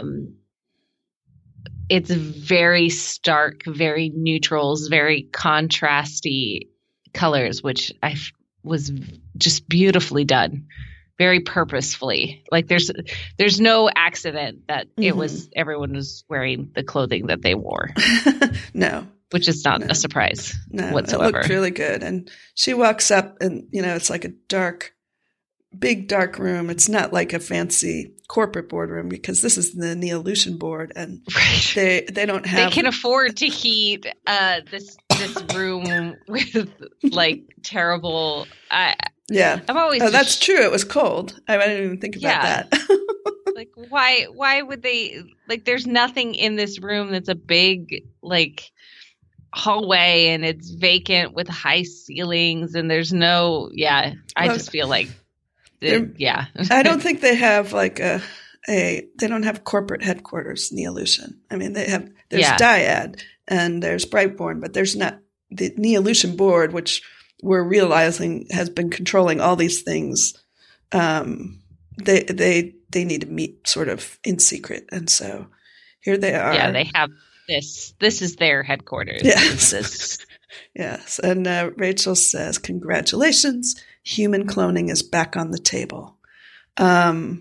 it's very stark, very neutrals, very contrasty colors, which was just beautifully done, very purposefully. Like there's no accident that everyone was wearing the clothing that they wore. No. Which is not a surprise whatsoever. It looked really good. And she walks up and, it's like a big dark room. It's not like a fancy corporate boardroom, because this is the Neolution board, and they don't have. They can afford to heat this room with like terrible. Yeah. I've always. That's true. It was cold. I didn't even think about that. Like, why would they, like, there's nothing in this room that's a big, like, hallway, and it's vacant with high ceilings, and there's no, I just feel like, I don't think they have like they don't have corporate headquarters, Neolution. I mean, there's Dyad and there's Brightborn, but there's not the Neolution board, which we're realizing has been controlling all these things. They need to meet sort of in secret. And so here they are. Yeah, they have this is their headquarters. Yes. Yes. And Rachel says, congratulations, human cloning is back on the table. And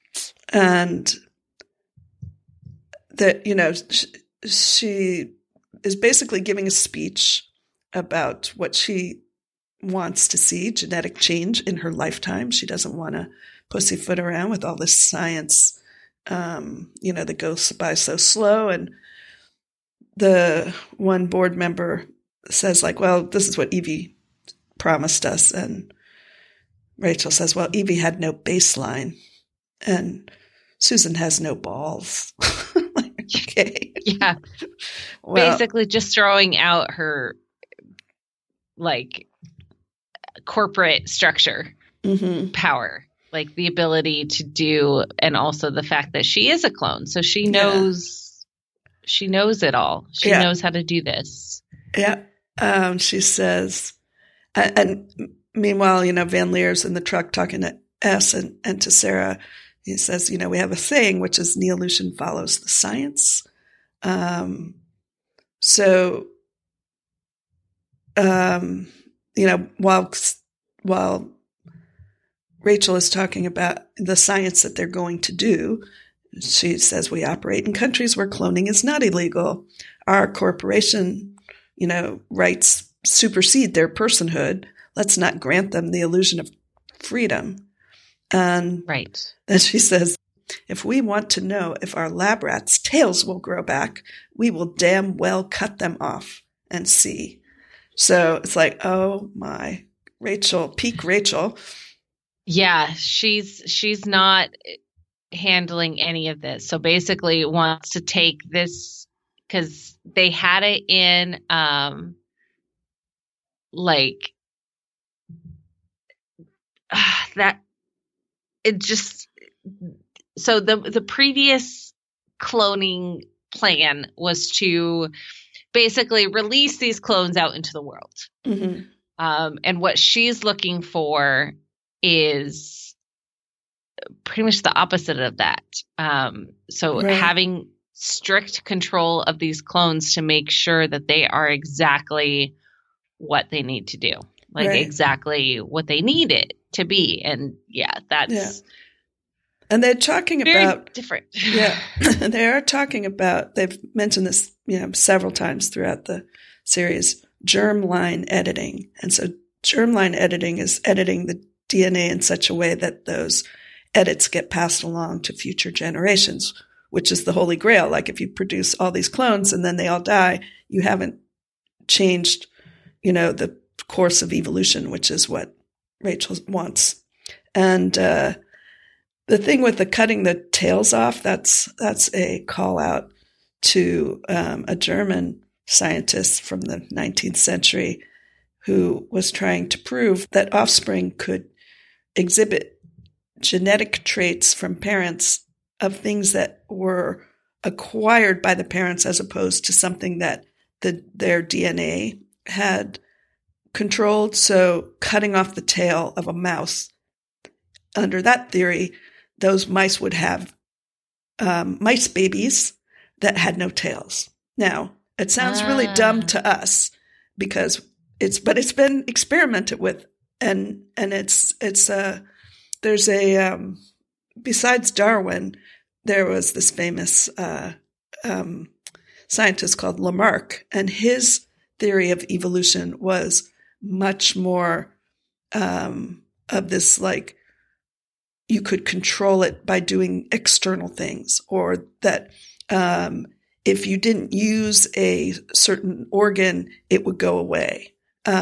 that, she is basically giving a speech about what she wants to see, genetic change in her lifetime. She doesn't want to pussyfoot around with all this science, that goes by so slow. And the one board member says, like, well, this is what Evie promised us. And Rachel says, well, Evie had no baseline and Susan has no balls. Okay. Yeah. Well, basically just throwing out her, like, corporate structure, power, like the ability to do, and also the fact that she is a clone. So she knows, she knows it all. She knows how to do this. Yeah. She says, and meanwhile, Van Leer's in the truck talking to S and to Sarah. He says, we have a saying, which is Neolution follows the science. While Rachel is talking about the science that they're going to do, she says, we operate in countries where cloning is not illegal. Our corporation, rights supersede their personhood. Let's not grant them the illusion of freedom. And then she says, if we want to know if our lab rats' tails will grow back, we will damn well cut them off and see. So it's like, oh my, Rachel, peak Rachel. Yeah, she's not handling any of this. So basically wants to take this, because they had it in that it just, so the previous cloning plan was to basically release these clones out into the world. Mm-hmm. And what she's looking for is pretty much the opposite of that. Having strict control of these clones to make sure that they are exactly what they need to do, exactly what they need it to be. And that's and they're talking very about different. Yeah, they are talking about. They've mentioned this, several times throughout the series. Germline editing, and so germline editing is editing the DNA in such a way that those edits get passed along to future generations, which is the holy grail. Like if you produce all these clones and then they all die, you haven't changed, the course of evolution, which is what Rachel wants. And the thing with the cutting the tails off, that's a call out to a German scientist from the 19th century who was trying to prove that offspring could exhibit genetic traits from parents of things that were acquired by the parents as opposed to something that their DNA had controlled. So cutting off the tail of a mouse, under that theory, those mice would have mice babies that had no tails. Now, it sounds really dumb to us because it's been experimented with, and it's there's a besides Darwin, there was this famous scientist called Lamarck, and his theory of evolution was much more of this, like, you could control it by doing external things, or that if you didn't use a certain organ, it would go away.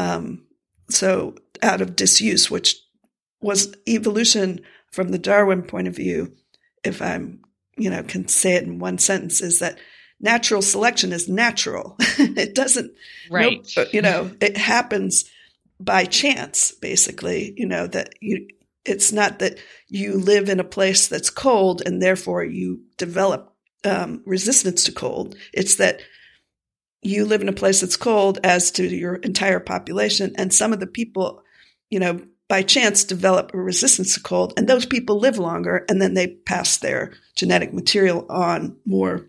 So out of disuse, which was evolution from the Darwin point of view, if I'm, can say it in one sentence, is that natural selection is natural. It doesn't, right. It happens by chance, basically, it's not that you live in a place that's cold and therefore you develop resistance to cold. It's that you live in a place that's cold as to your entire population. And some of the people, by chance develop a resistance to cold, and those people live longer, and then they pass their genetic material on more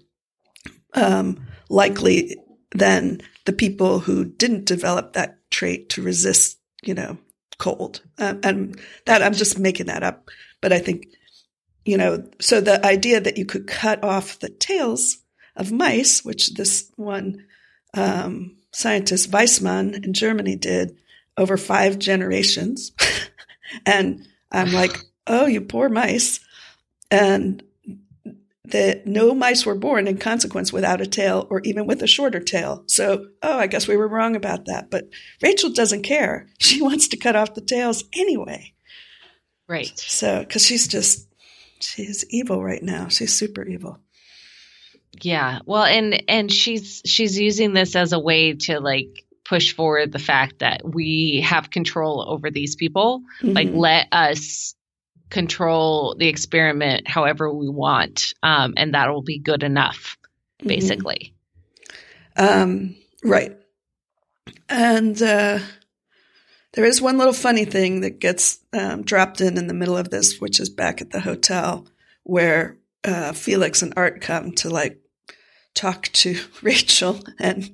likely than the people who didn't develop that trait to resist, cold. And that I'm just making that up. But I think, so the idea that you could cut off the tails of mice, which this one scientist Weissmann in Germany did over 5 generations. And I'm like, oh, you poor mice. And no mice were born in consequence without a tail or even with a shorter tail. So, I guess we were wrong about that. But Rachel doesn't care. She wants to cut off the tails anyway. Right. So, because she's evil right now. She's super evil. Yeah. Well, and she's using this as a way to push forward the fact that we have control over these people. Mm-hmm. Let us control the experiment however we want. And that will be good enough, basically. Right. And there is one little funny thing that gets dropped in the middle of this, which is back at the hotel where Felix and Art come to talk to Rachel, and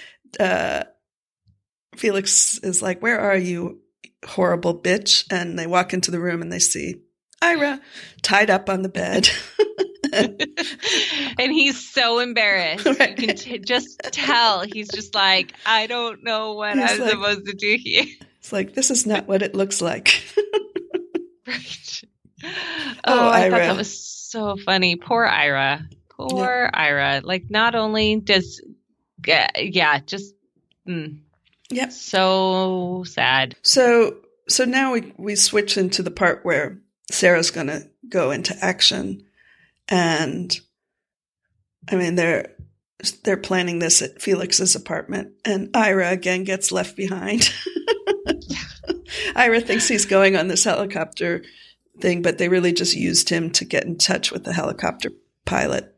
Felix is like, "Where are you, horrible bitch?" And they walk into the room and they see Ira tied up on the bed. And he's so embarrassed. Right. You can just tell. He's just like, I don't know what I'm supposed to do here. It's like, this is not what it looks like. Right. I thought that was so funny. Poor Ira. Ira. Not only does, just, so sad. So now we switch into the part where Sarah's going to go into action. And I mean, they're planning this at Felix's apartment, and Ira again gets left behind. Ira thinks he's going on this helicopter thing, but they really just used him to get in touch with the helicopter pilot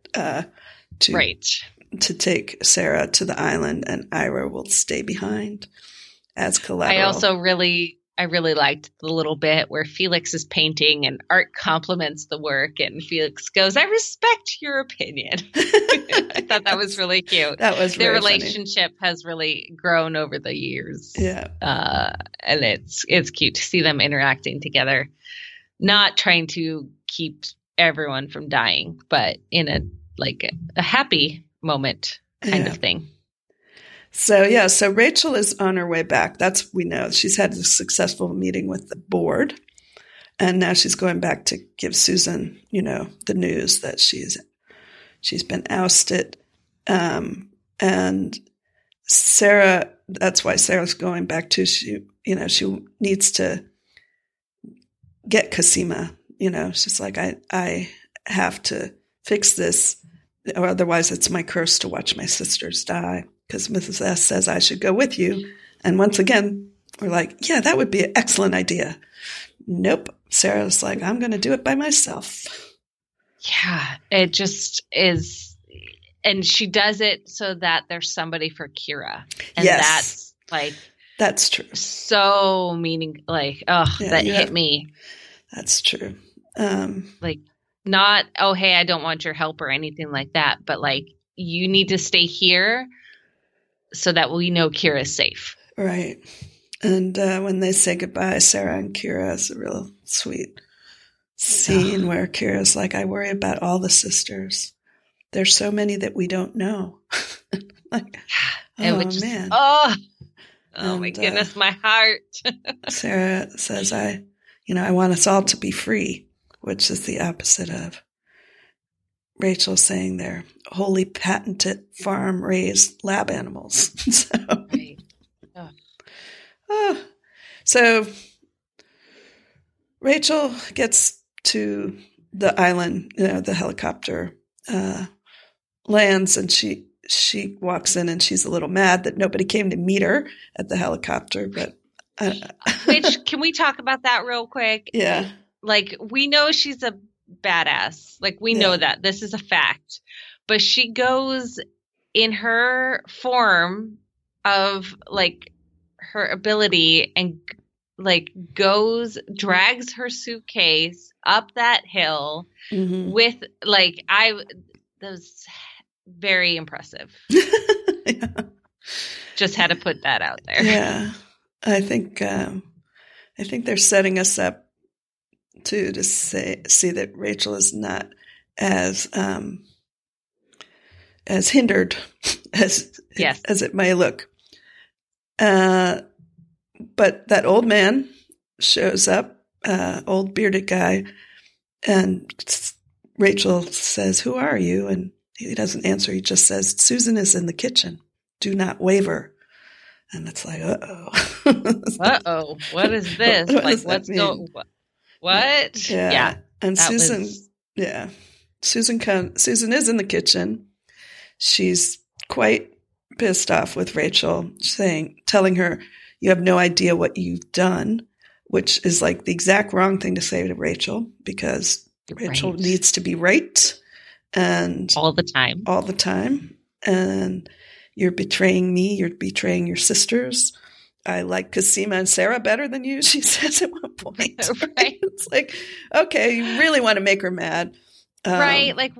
to take Sarah to the island, and Ira will stay behind as collateral. I really liked the little bit where Felix is painting and Art compliments the work, and Felix goes, "I respect your opinion." I thought that was really cute. That was their really relationship funny. Has really grown over the years. Yeah. And it's cute to see them interacting together, not trying to keep everyone from dying, but in a happy moment kind of thing. So Rachel is on her way back. We know. She's had a successful meeting with the board, and now she's going back to give Susan, the news that she's been ousted. And Sarah, that's why Sarah's going back too. She needs to get Cosima. She's like, I have to fix this, or otherwise it's my curse to watch my sisters die. Because Mrs. S says I should go with you. And once again, we're like, yeah, that would be an excellent idea. Nope. Sarah's like, I'm going to do it by myself. Yeah, it just is. And she does it so that there's somebody for Kira. And yes. That's true. So that hit me. That's true. Not, oh, hey, I don't want your help or anything like that. But you need to stay here so that we know Kira's safe. Right. And when they say goodbye, Sarah and Kira, is a real sweet scene where Kira's like, I worry about all the sisters. There's so many that we don't know. Man. Oh, my goodness, my heart. Sarah says, I want us all to be free, which is the opposite of Rachel saying they're wholly patented farm-raised lab animals. So Rachel gets to the island, the helicopter lands, and she walks in, and she's a little mad that nobody came to meet her at the helicopter. But which, can we talk about that real quick? Yeah. Like, we know she's a badass. Like, we know that. This is a fact. But she goes in her form of, like, her ability and, like, drags her suitcase up that hill with, like, that was very impressive. Yeah. Just had to put that out there. Yeah. I think they're setting us up to see that Rachel is not as hindered as it may look. But that old man shows up, old bearded guy, and Rachel says, "Who are you?" And he doesn't answer. He just says, "Susan is in the kitchen. Do not waver." And it's like, uh-oh, what is this? Like, what's going? What? Yeah. And Susan, Susan is in the kitchen. She's quite pissed off with Rachel, telling her, "You have no idea what you've done," which is like the exact wrong thing to say to Rachel, because Rachel needs to be right, and all the time. And you're betraying me. You're betraying your sisters. I like Cosima and Sarah better than you, she says at one point. Right? It's like, okay, you really want to make her mad. Right. Like,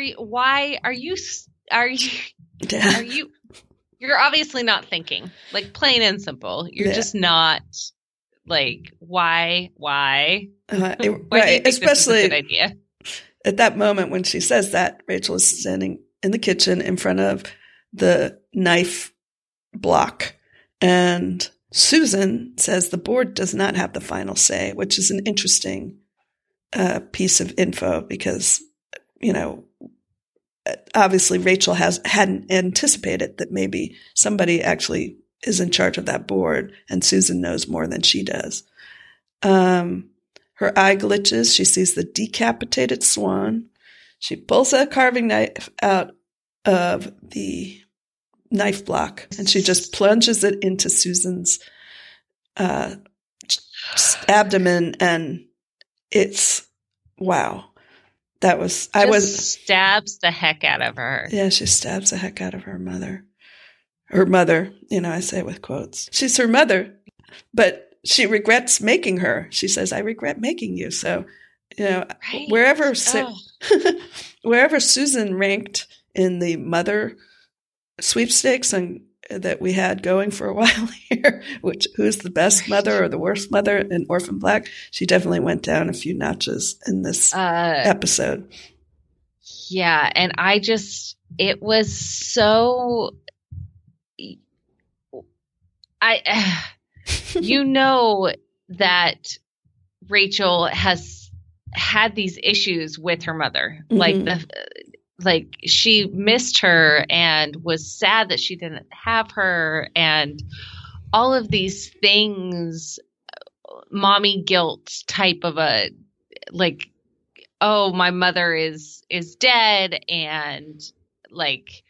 you're obviously not thinking, like, plain and simple. You're just not, like, why? Why right. Do you think Especially this is a good idea? At that moment when she says that, Rachel is standing in the kitchen in front of the knife block, and Susan says the board does not have the final say, which is an interesting piece of info, because, obviously Rachel hadn't anticipated that maybe somebody actually is in charge of that board, and Susan knows more than she does. Her eye glitches. She sees the decapitated swan. She pulls a carving knife out of the knife block, and she just plunges it into Susan's abdomen, and it's wow. Stabs the heck out of her. Yeah, she stabs the heck out of her mother. Her mother, I say with quotes. She's her mother, but she regrets making her. She says, "I regret making you." So, wherever Susan ranked in the mother sweepstakes and that we had going for a while here, who's the best mother or the worst mother in Orphan Black, she definitely went down a few notches in this episode. Yeah, and it was so, that Rachel has had these issues with her mother, like she missed her and was sad that she didn't have her, and all of these things, mommy guilt type of a, like, oh, my mother is dead, and, like,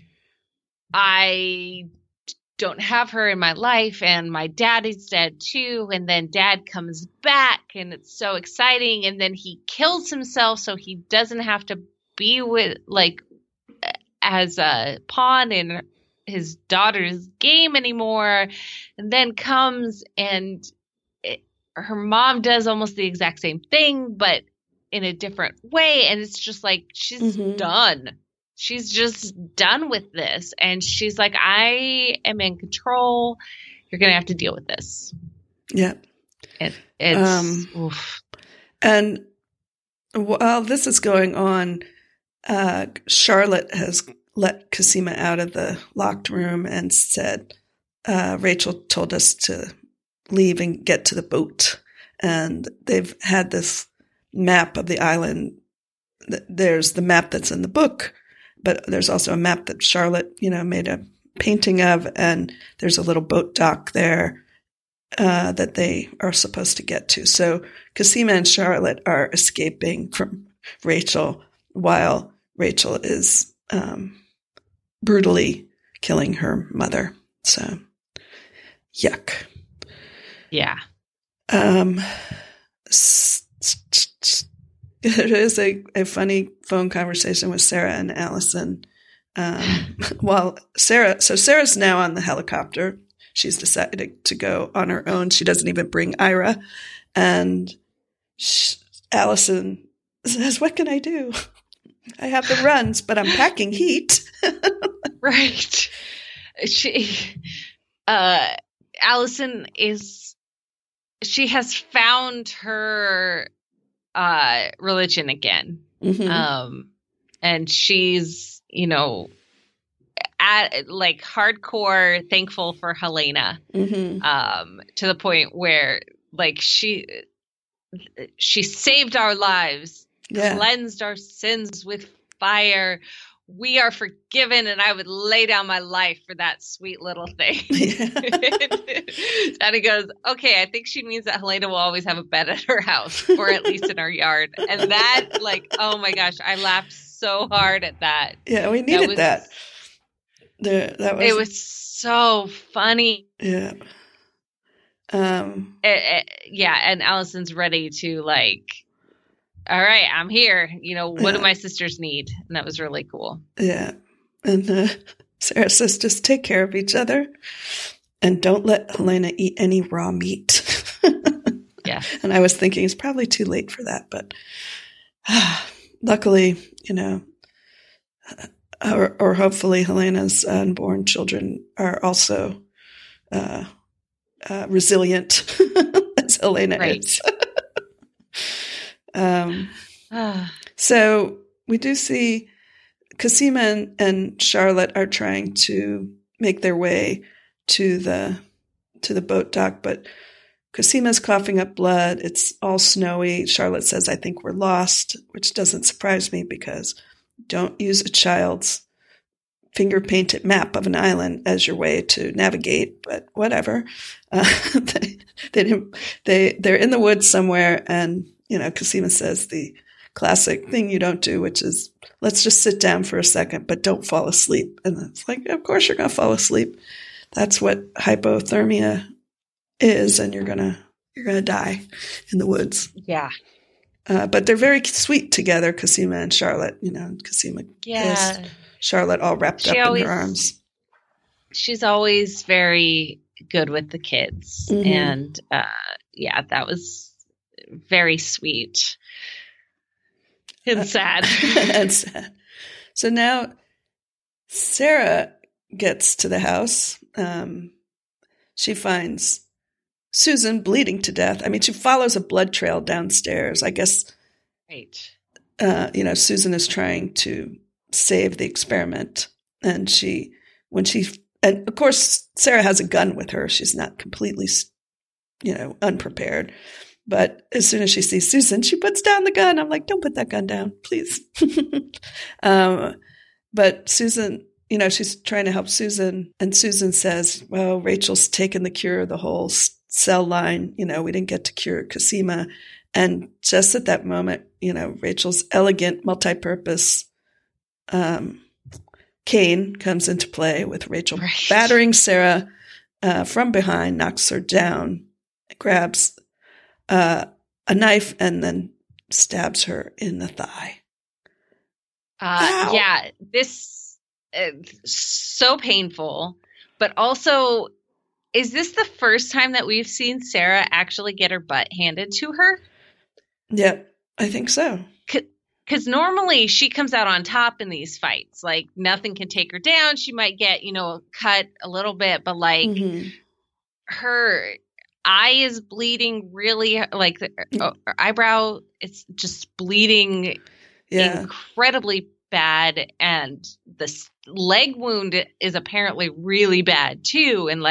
I don't have her in my life, and my dad is dead too, and then dad comes back and it's so exciting, and then he kills himself so he doesn't have to be with, like, as a pawn in his daughter's game anymore, and then comes and her mom does almost the exact same thing but in a different way, and it's just like she's done. She's just done with this, and she's like, I am in control. You're gonna have to deal with this. Yeah. It's and while this is going on, Charlotte has let Cosima out of the locked room and said, Rachel told us to leave and get to the boat. And they've had this map of the island. There's the map that's in the book, but there's also a map that Charlotte, made a painting of, and there's a little boat dock there that they are supposed to get to. So Cosima and Charlotte are escaping from Rachel while Rachel is brutally killing her mother. So, yuck. Yeah. There is a funny phone conversation with Sarah and Allison. While Sarah's now on the helicopter. She's decided to go on her own. She doesn't even bring Ira. And Allison says, "What can I do? I have the runs, but I'm packing heat." Right. Allison she has found her religion again. Mm-hmm. And she's, like hardcore thankful for Helena, mm-hmm. To the point where like she saved our lives, cleansed our sins with fire. We are forgiven, and I would lay down my life for that sweet little thing. Yeah. And he goes, okay, I think she means that Helena will always have a bed at her house, or at least in our yard. And that, like, oh my gosh, I laughed so hard at that. Yeah, we needed that. It was so funny. Yeah. Yeah, and Allison's ready to like, all right, I'm here. What do my sisters need? And that was really cool. Yeah. And Sarah says, just take care of each other and don't let Helena eat any raw meat. Yeah. And I was thinking it's probably too late for that. But luckily, or hopefully Helena's unborn children are also resilient as Helena is. So we do see Cosima and Charlotte are trying to make their way to the boat dock, but Cosima's coughing up blood. It's all snowy. Charlotte says, "I think we're lost," which doesn't surprise me because don't use a child's finger painted map of an island as your way to navigate, but whatever. They're in the woods somewhere, and Cosima says the classic thing you don't do, which is, let's just sit down for a second, but don't fall asleep. And it's like, of course you're going to fall asleep. That's what hypothermia is, and you're gonna die in the woods. Yeah. But they're very sweet together, Cosima and Charlotte. Cosima kissed Charlotte all wrapped up in her arms. She's always very good with the kids, mm-hmm. and that was very sweet. And sad. And sad. So now Sarah gets to the house. She finds Susan bleeding to death. I mean, she follows a blood trail downstairs. I guess, right. Susan is trying to save the experiment. And and of course, Sarah has a gun with her. She's not completely, unprepared. But as soon as she sees Susan, she puts down the gun. I'm like, don't put that gun down, please. But Susan, she's trying to help Susan. And Susan says, well, Rachel's taken the cure of the whole cell line. We didn't get to cure Cosima. And just at that moment, Rachel's elegant, multi-purpose cane comes into play with Rachel battering Sarah from behind, knocks her down, grabs a knife, and then stabs her in the thigh. Yeah, this so painful, but also, is this the first time that we've seen Sarah actually get her butt handed to her? Yeah, I think so. Because normally she comes out on top in these fights. Like, nothing can take her down. She might get, cut a little bit, but like mm-hmm. her eye is bleeding really, like her eyebrow, it's just bleeding incredibly bad. And the leg wound is apparently really bad too. And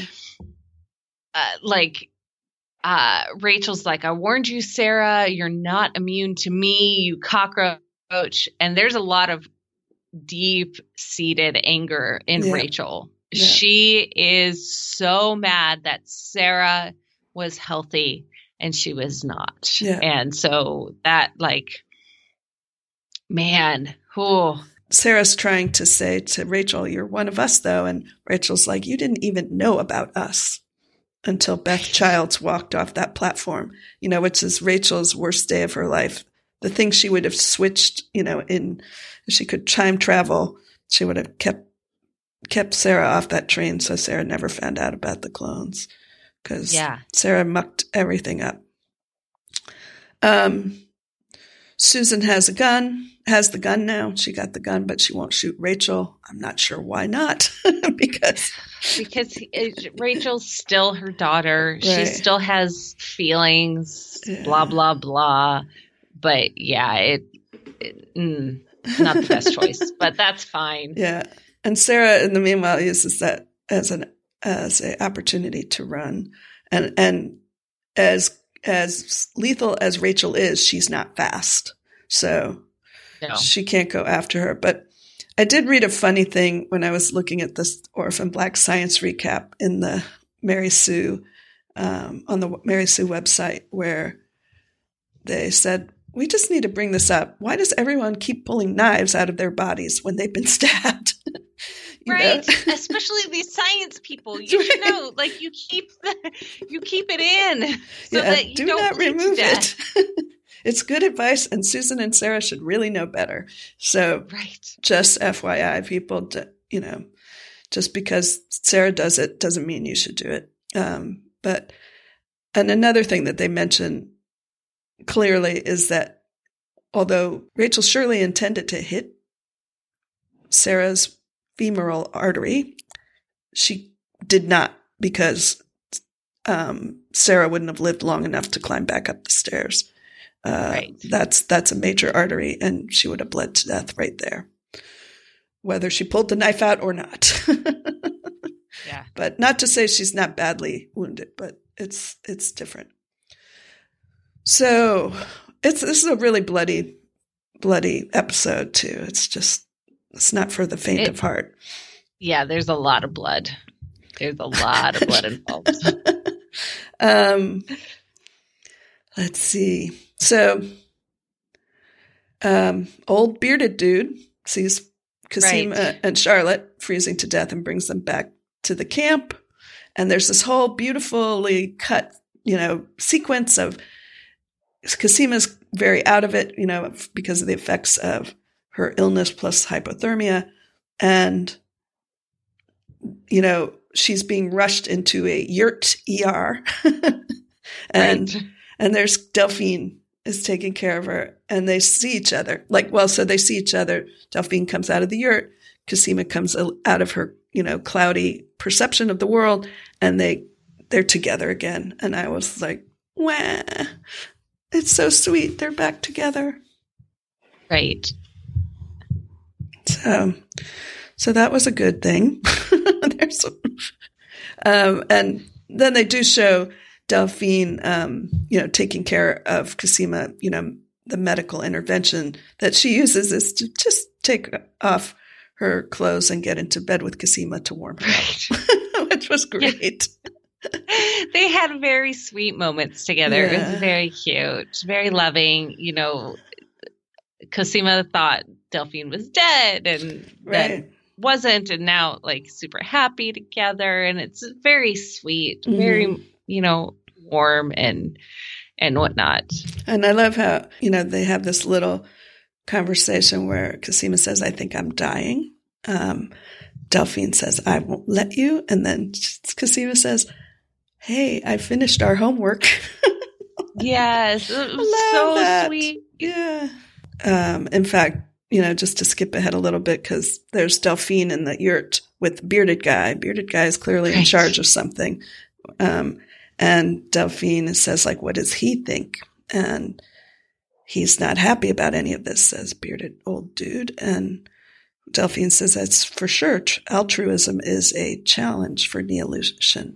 Rachel's like, I warned you, Sarah, you're not immune to me, you cockroach. And there's a lot of deep-seated anger in Rachel. Yeah. She is so mad that Sarah was healthy and she was not. Yeah. And so that Man. Oh. Sarah's trying to say to Rachel, you're one of us, though. And Rachel's like, you didn't even know about us until Beth Childs walked off that platform, which is Rachel's worst day of her life. The thing she would have switched, if she could time travel, she would have kept Sarah off that train so Sarah never found out about the clones, because Sarah mucked everything up. Susan has the gun now. She got the gun, but she won't shoot Rachel. I'm not sure why not, because Rachel's still her daughter. Right. She still has feelings, blah, blah, blah. But not the best choice, but that's fine. Yeah. And Sarah, in the meanwhile, uses that as an opportunity to run. And as lethal as Rachel is, she's not fast. So she can't go after her. But I did read a funny thing when I was looking at this Orphan Black Science recap in the Mary Sue, on the Mary Sue website, where they said, we just need to bring this up. Why does everyone keep pulling knives out of their bodies when they've been stabbed? Right. Especially these science people. You should know, like, you keep it in so that you do don't not remove it. It's good advice, and Susan and Sarah should really know better. So just FYI, people, just because Sarah does it doesn't mean you should do it. And another thing that they mention clearly is that although Rachel surely intended to hit Sarah's femoral artery, she did not, because Sarah wouldn't have lived long enough to climb back up the stairs. That's a major artery, and she would have bled to death right there, whether she pulled the knife out or not. But not to say she's not badly wounded, but it's different. So this is a really bloody episode too. It's not for the faint of heart. Yeah, there's a lot of blood. There's a lot of blood involved. Let's see. So, old bearded dude sees Cosima and Charlotte freezing to death and brings them back to the camp. And there's this whole beautifully cut, sequence of Cosima's very out of it, because of the effects of her illness plus hypothermia. And, she's being rushed into a yurt ER. And there's Delphine is taking care of her, and they see each other. So they see each other. Delphine comes out of the yurt. Cosima comes out of her, cloudy perception of the world, and they're together again. And I was like, wah, it's so sweet. They're back together. Right. So that was a good thing. And then they do show Delphine, taking care of Cosima, the medical intervention that she uses is to just take off her clothes and get into bed with Cosima to warm her up, which was great. They had very sweet moments together. It was very cute, very loving. Cosima thought Delphine was dead and then wasn't, and now super happy together. And it's very sweet, very, warm and whatnot. And I love how, they have this little conversation where Cosima says, I think I'm dying. Delphine says, I won't let you. And then Cosima says, hey, I finished our homework. Yes. It was so that. Sweet. Yeah. In fact, just to skip ahead a little bit, because there's Delphine in the yurt with Bearded Guy. Bearded Guy is clearly in charge of something. And Delphine says, what does he think? And he's not happy about any of this, says Bearded Old Dude. And Delphine says, that's for sure. Altruism is a challenge for Neolution.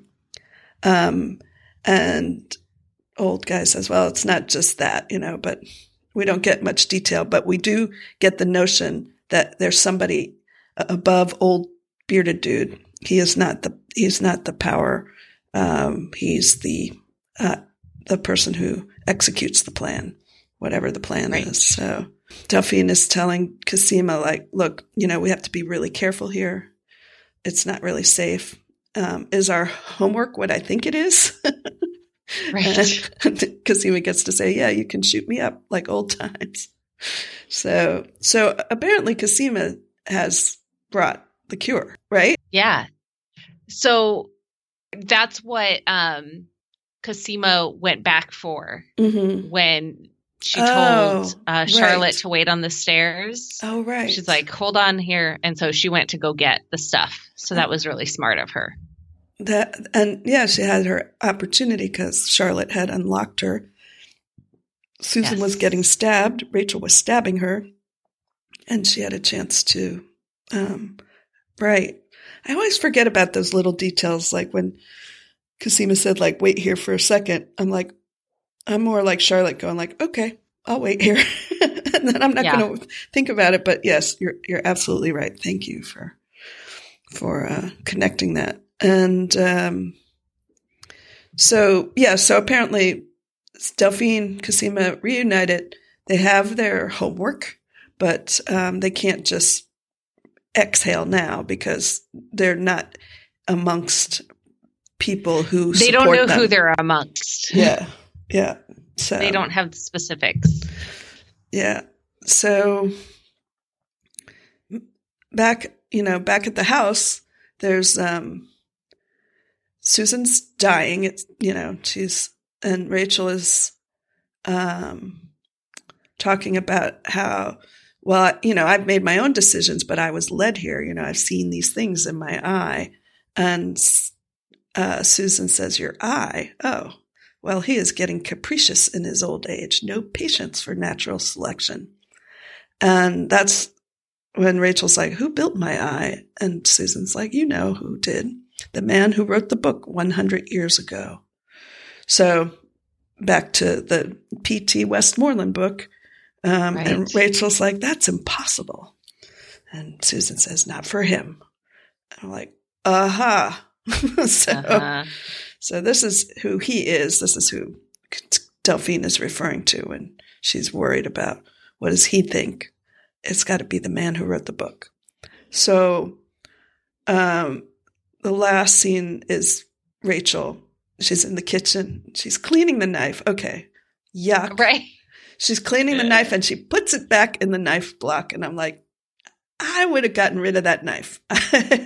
And Old Guy says, well, it's not just that, but we don't get much detail, but we do get the notion that there's somebody above Old Bearded Dude. He's not the power. He's the person who executes the plan, whatever the plan is. So Delphine is telling Cosima, like, look, we have to be really careful here. It's not really safe. Is our homework what I think it is? Right. Cosima gets to say, yeah, you can shoot me up like old times. So apparently Cosima has brought the cure, right? Yeah. So that's what Cosima went back for when she told Charlotte to wait on the stairs. Oh, right. She's like, hold on here. And so she went to go get the stuff. So that was really smart of her. She had her opportunity because Charlotte had unlocked her. Susan was getting stabbed. Rachel was stabbing her. And she had a chance to, right. I always forget about those little details. Like when Cosima said, like, wait here for a second. I'm more like Charlotte going like, okay, I'll wait here. And then I'm not going to think about it. But yes, you're absolutely right. Thank you for connecting that. And so apparently Delphine, Cosima reunited. They have their homework, but they can't just exhale now because they're not amongst people who they support don't know them. who they're amongst. Yeah. So they don't have the specifics. Yeah. So back at the house, there's Susan's dying. It's and Rachel is talking about how, well, I've made my own decisions, but I was led here. I've seen these things in my eye. And Susan says, your eye? Oh, well, he is getting capricious in his old age. No patience for natural selection. And that's when Rachel's like, who built my eye? And Susan's like, you know who did. The man who wrote the book 100 years ago. So back to the P.T. Westmoreland book. Right. And Rachel's like, that's impossible. And Susan says, not for him. I'm like, So this is who he is. This is who Delphine is referring to. And she's worried about what does he think? It's got to be the man who wrote the book. So the last scene is Rachel. She's in the kitchen. She's cleaning the knife. Okay. Yuck. Right. She's cleaning the knife and she puts it back in the knife block. And I'm like, I would have gotten rid of that knife. No,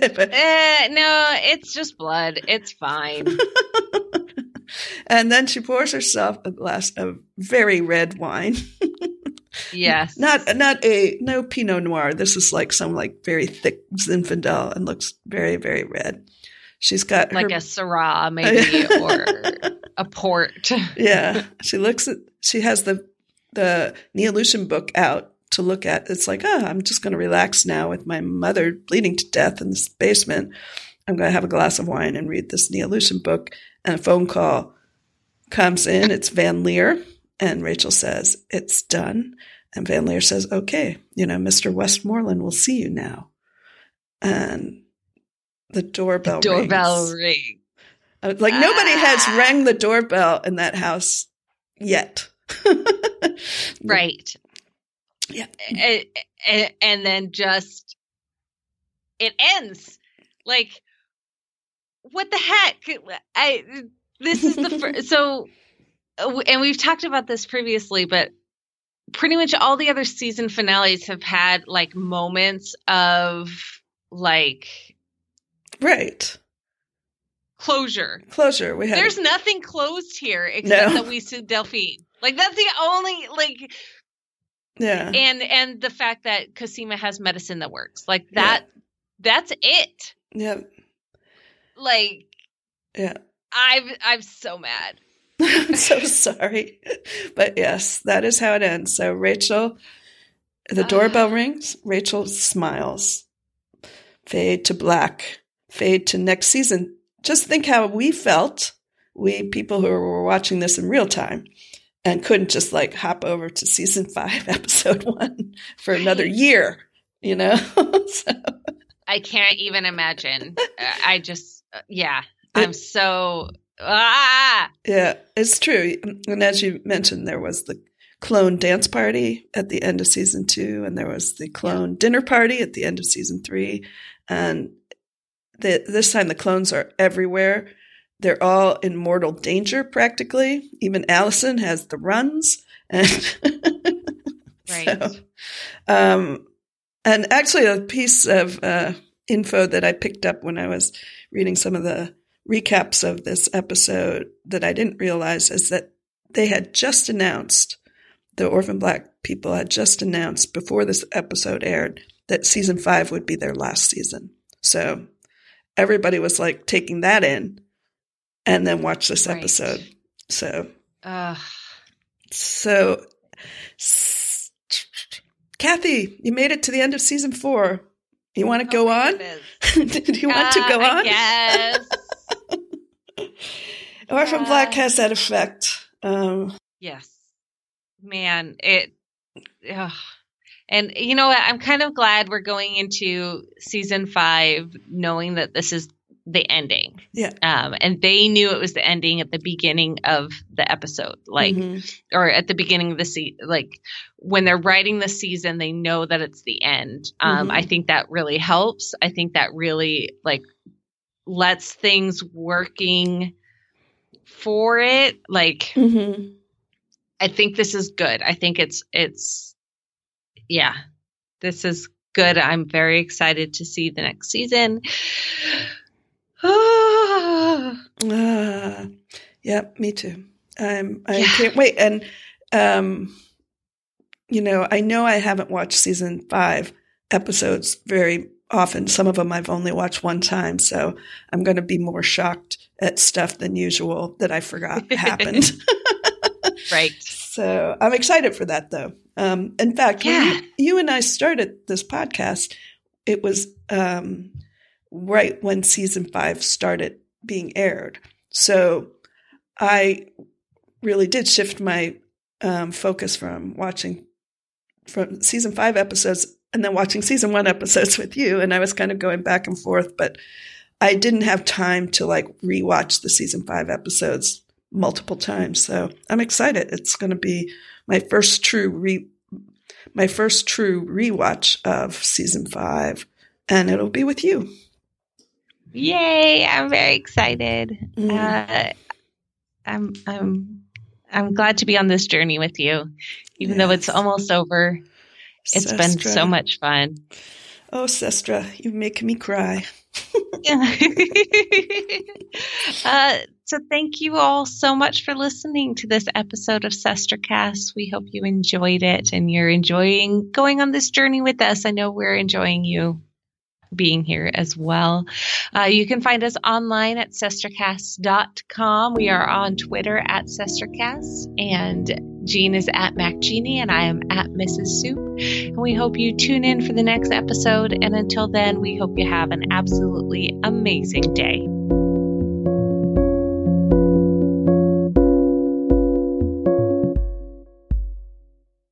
it's just blood. It's fine. And then she pours herself a glass of very red wine. Yes. No Pinot Noir. This is like some very thick Zinfandel and looks very, very red. She's got like a Syrah maybe or a port. Yeah. She has the Neolution book out to look at. It's like, I'm just going to relax now with my mother bleeding to death in this basement. I'm going to have a glass of wine and read this Neolution book. And a phone call comes in. It's Van Leer. And Rachel says, it's done. And Van Leer says, okay, Mr. Westmoreland will see you now. And the doorbell rings. Like nobody has rang the doorbell in that house yet. Right. Yeah. And then just it ends. Like, what the heck? This is the first. So, and we've talked about this previously, but pretty much all the other season finales have had moments of right. Closure. There's nothing closed here except that we see Delphine. That's the only Yeah. And the fact that Cosima has medicine that works. That's it. Yeah. Yeah. I'm so mad. I'm so sorry. But yes, that is how it ends. So Rachel, the doorbell rings, Rachel smiles. Fade to black. Fade to next season. Just think how we felt, we people who were watching this in real time and couldn't just hop over to season 5, episode 1 for another year, So. I can't even imagine. I just, I'm so, Yeah, it's true. And as you mentioned, there was the clone dance party at the end of season 2, and there was the clone dinner party at the end of season 3. And this time the clones are everywhere. They're all in mortal danger, practically. Even Allison has the runs. And right. So, and actually a piece of info that I picked up when I was reading some of the recaps of this episode that I didn't realize is that they had just announced, the Orphan Black people had just announced before this episode aired that season 5 would be their last season. So everybody was like taking that in and then watch this episode. So, Kathy, you made it to the end of season 4. You want to go on? Do you want to go on? Yes. Orphan Black has that effect. Yes. Man, and you know what? I'm kind of glad we're going into season 5 knowing that this is the ending. Yeah. And they knew it was the ending at the beginning of the episode, like, or at the beginning of the season, like when they're writing the season, they know that it's the end. I think that really helps. I think that really like lets things working for it. Like, I think this is good. I think it's, this is good. I'm very excited to see the next season. Yeah, me too. I can't wait. And, you know I haven't watched season 5 episodes very often. Some of them I've only watched one time. So I'm going to be more shocked at stuff than usual that I forgot happened. Right. So I'm excited for that though. In fact, when you and I started this podcast, it was, right when season 5 started being aired. So I really did shift my focus from season 5 episodes and then watching season 1 episodes with you. And I was kind of going back and forth, but I didn't have time to like rewatch the season 5 episodes multiple times. So I'm excited. It's going to be my first true rewatch of season 5, and it'll be with you. Yay! I'm very excited. I'm glad to be on this journey with you, even though it's almost over. It's been so much fun. Oh, Sestra, you make me cry. So thank you all so much for listening to this episode of SestraCast. We hope you enjoyed it and you're enjoying going on this journey with us. I know we're enjoying you being here as well. You can find us online at sestracast.com. We are on Twitter at SestraCast, and Jean is at MacGenie, and I am at Mrs. Soup. And we hope you tune in for the next episode. And until then, we hope you have an absolutely amazing day.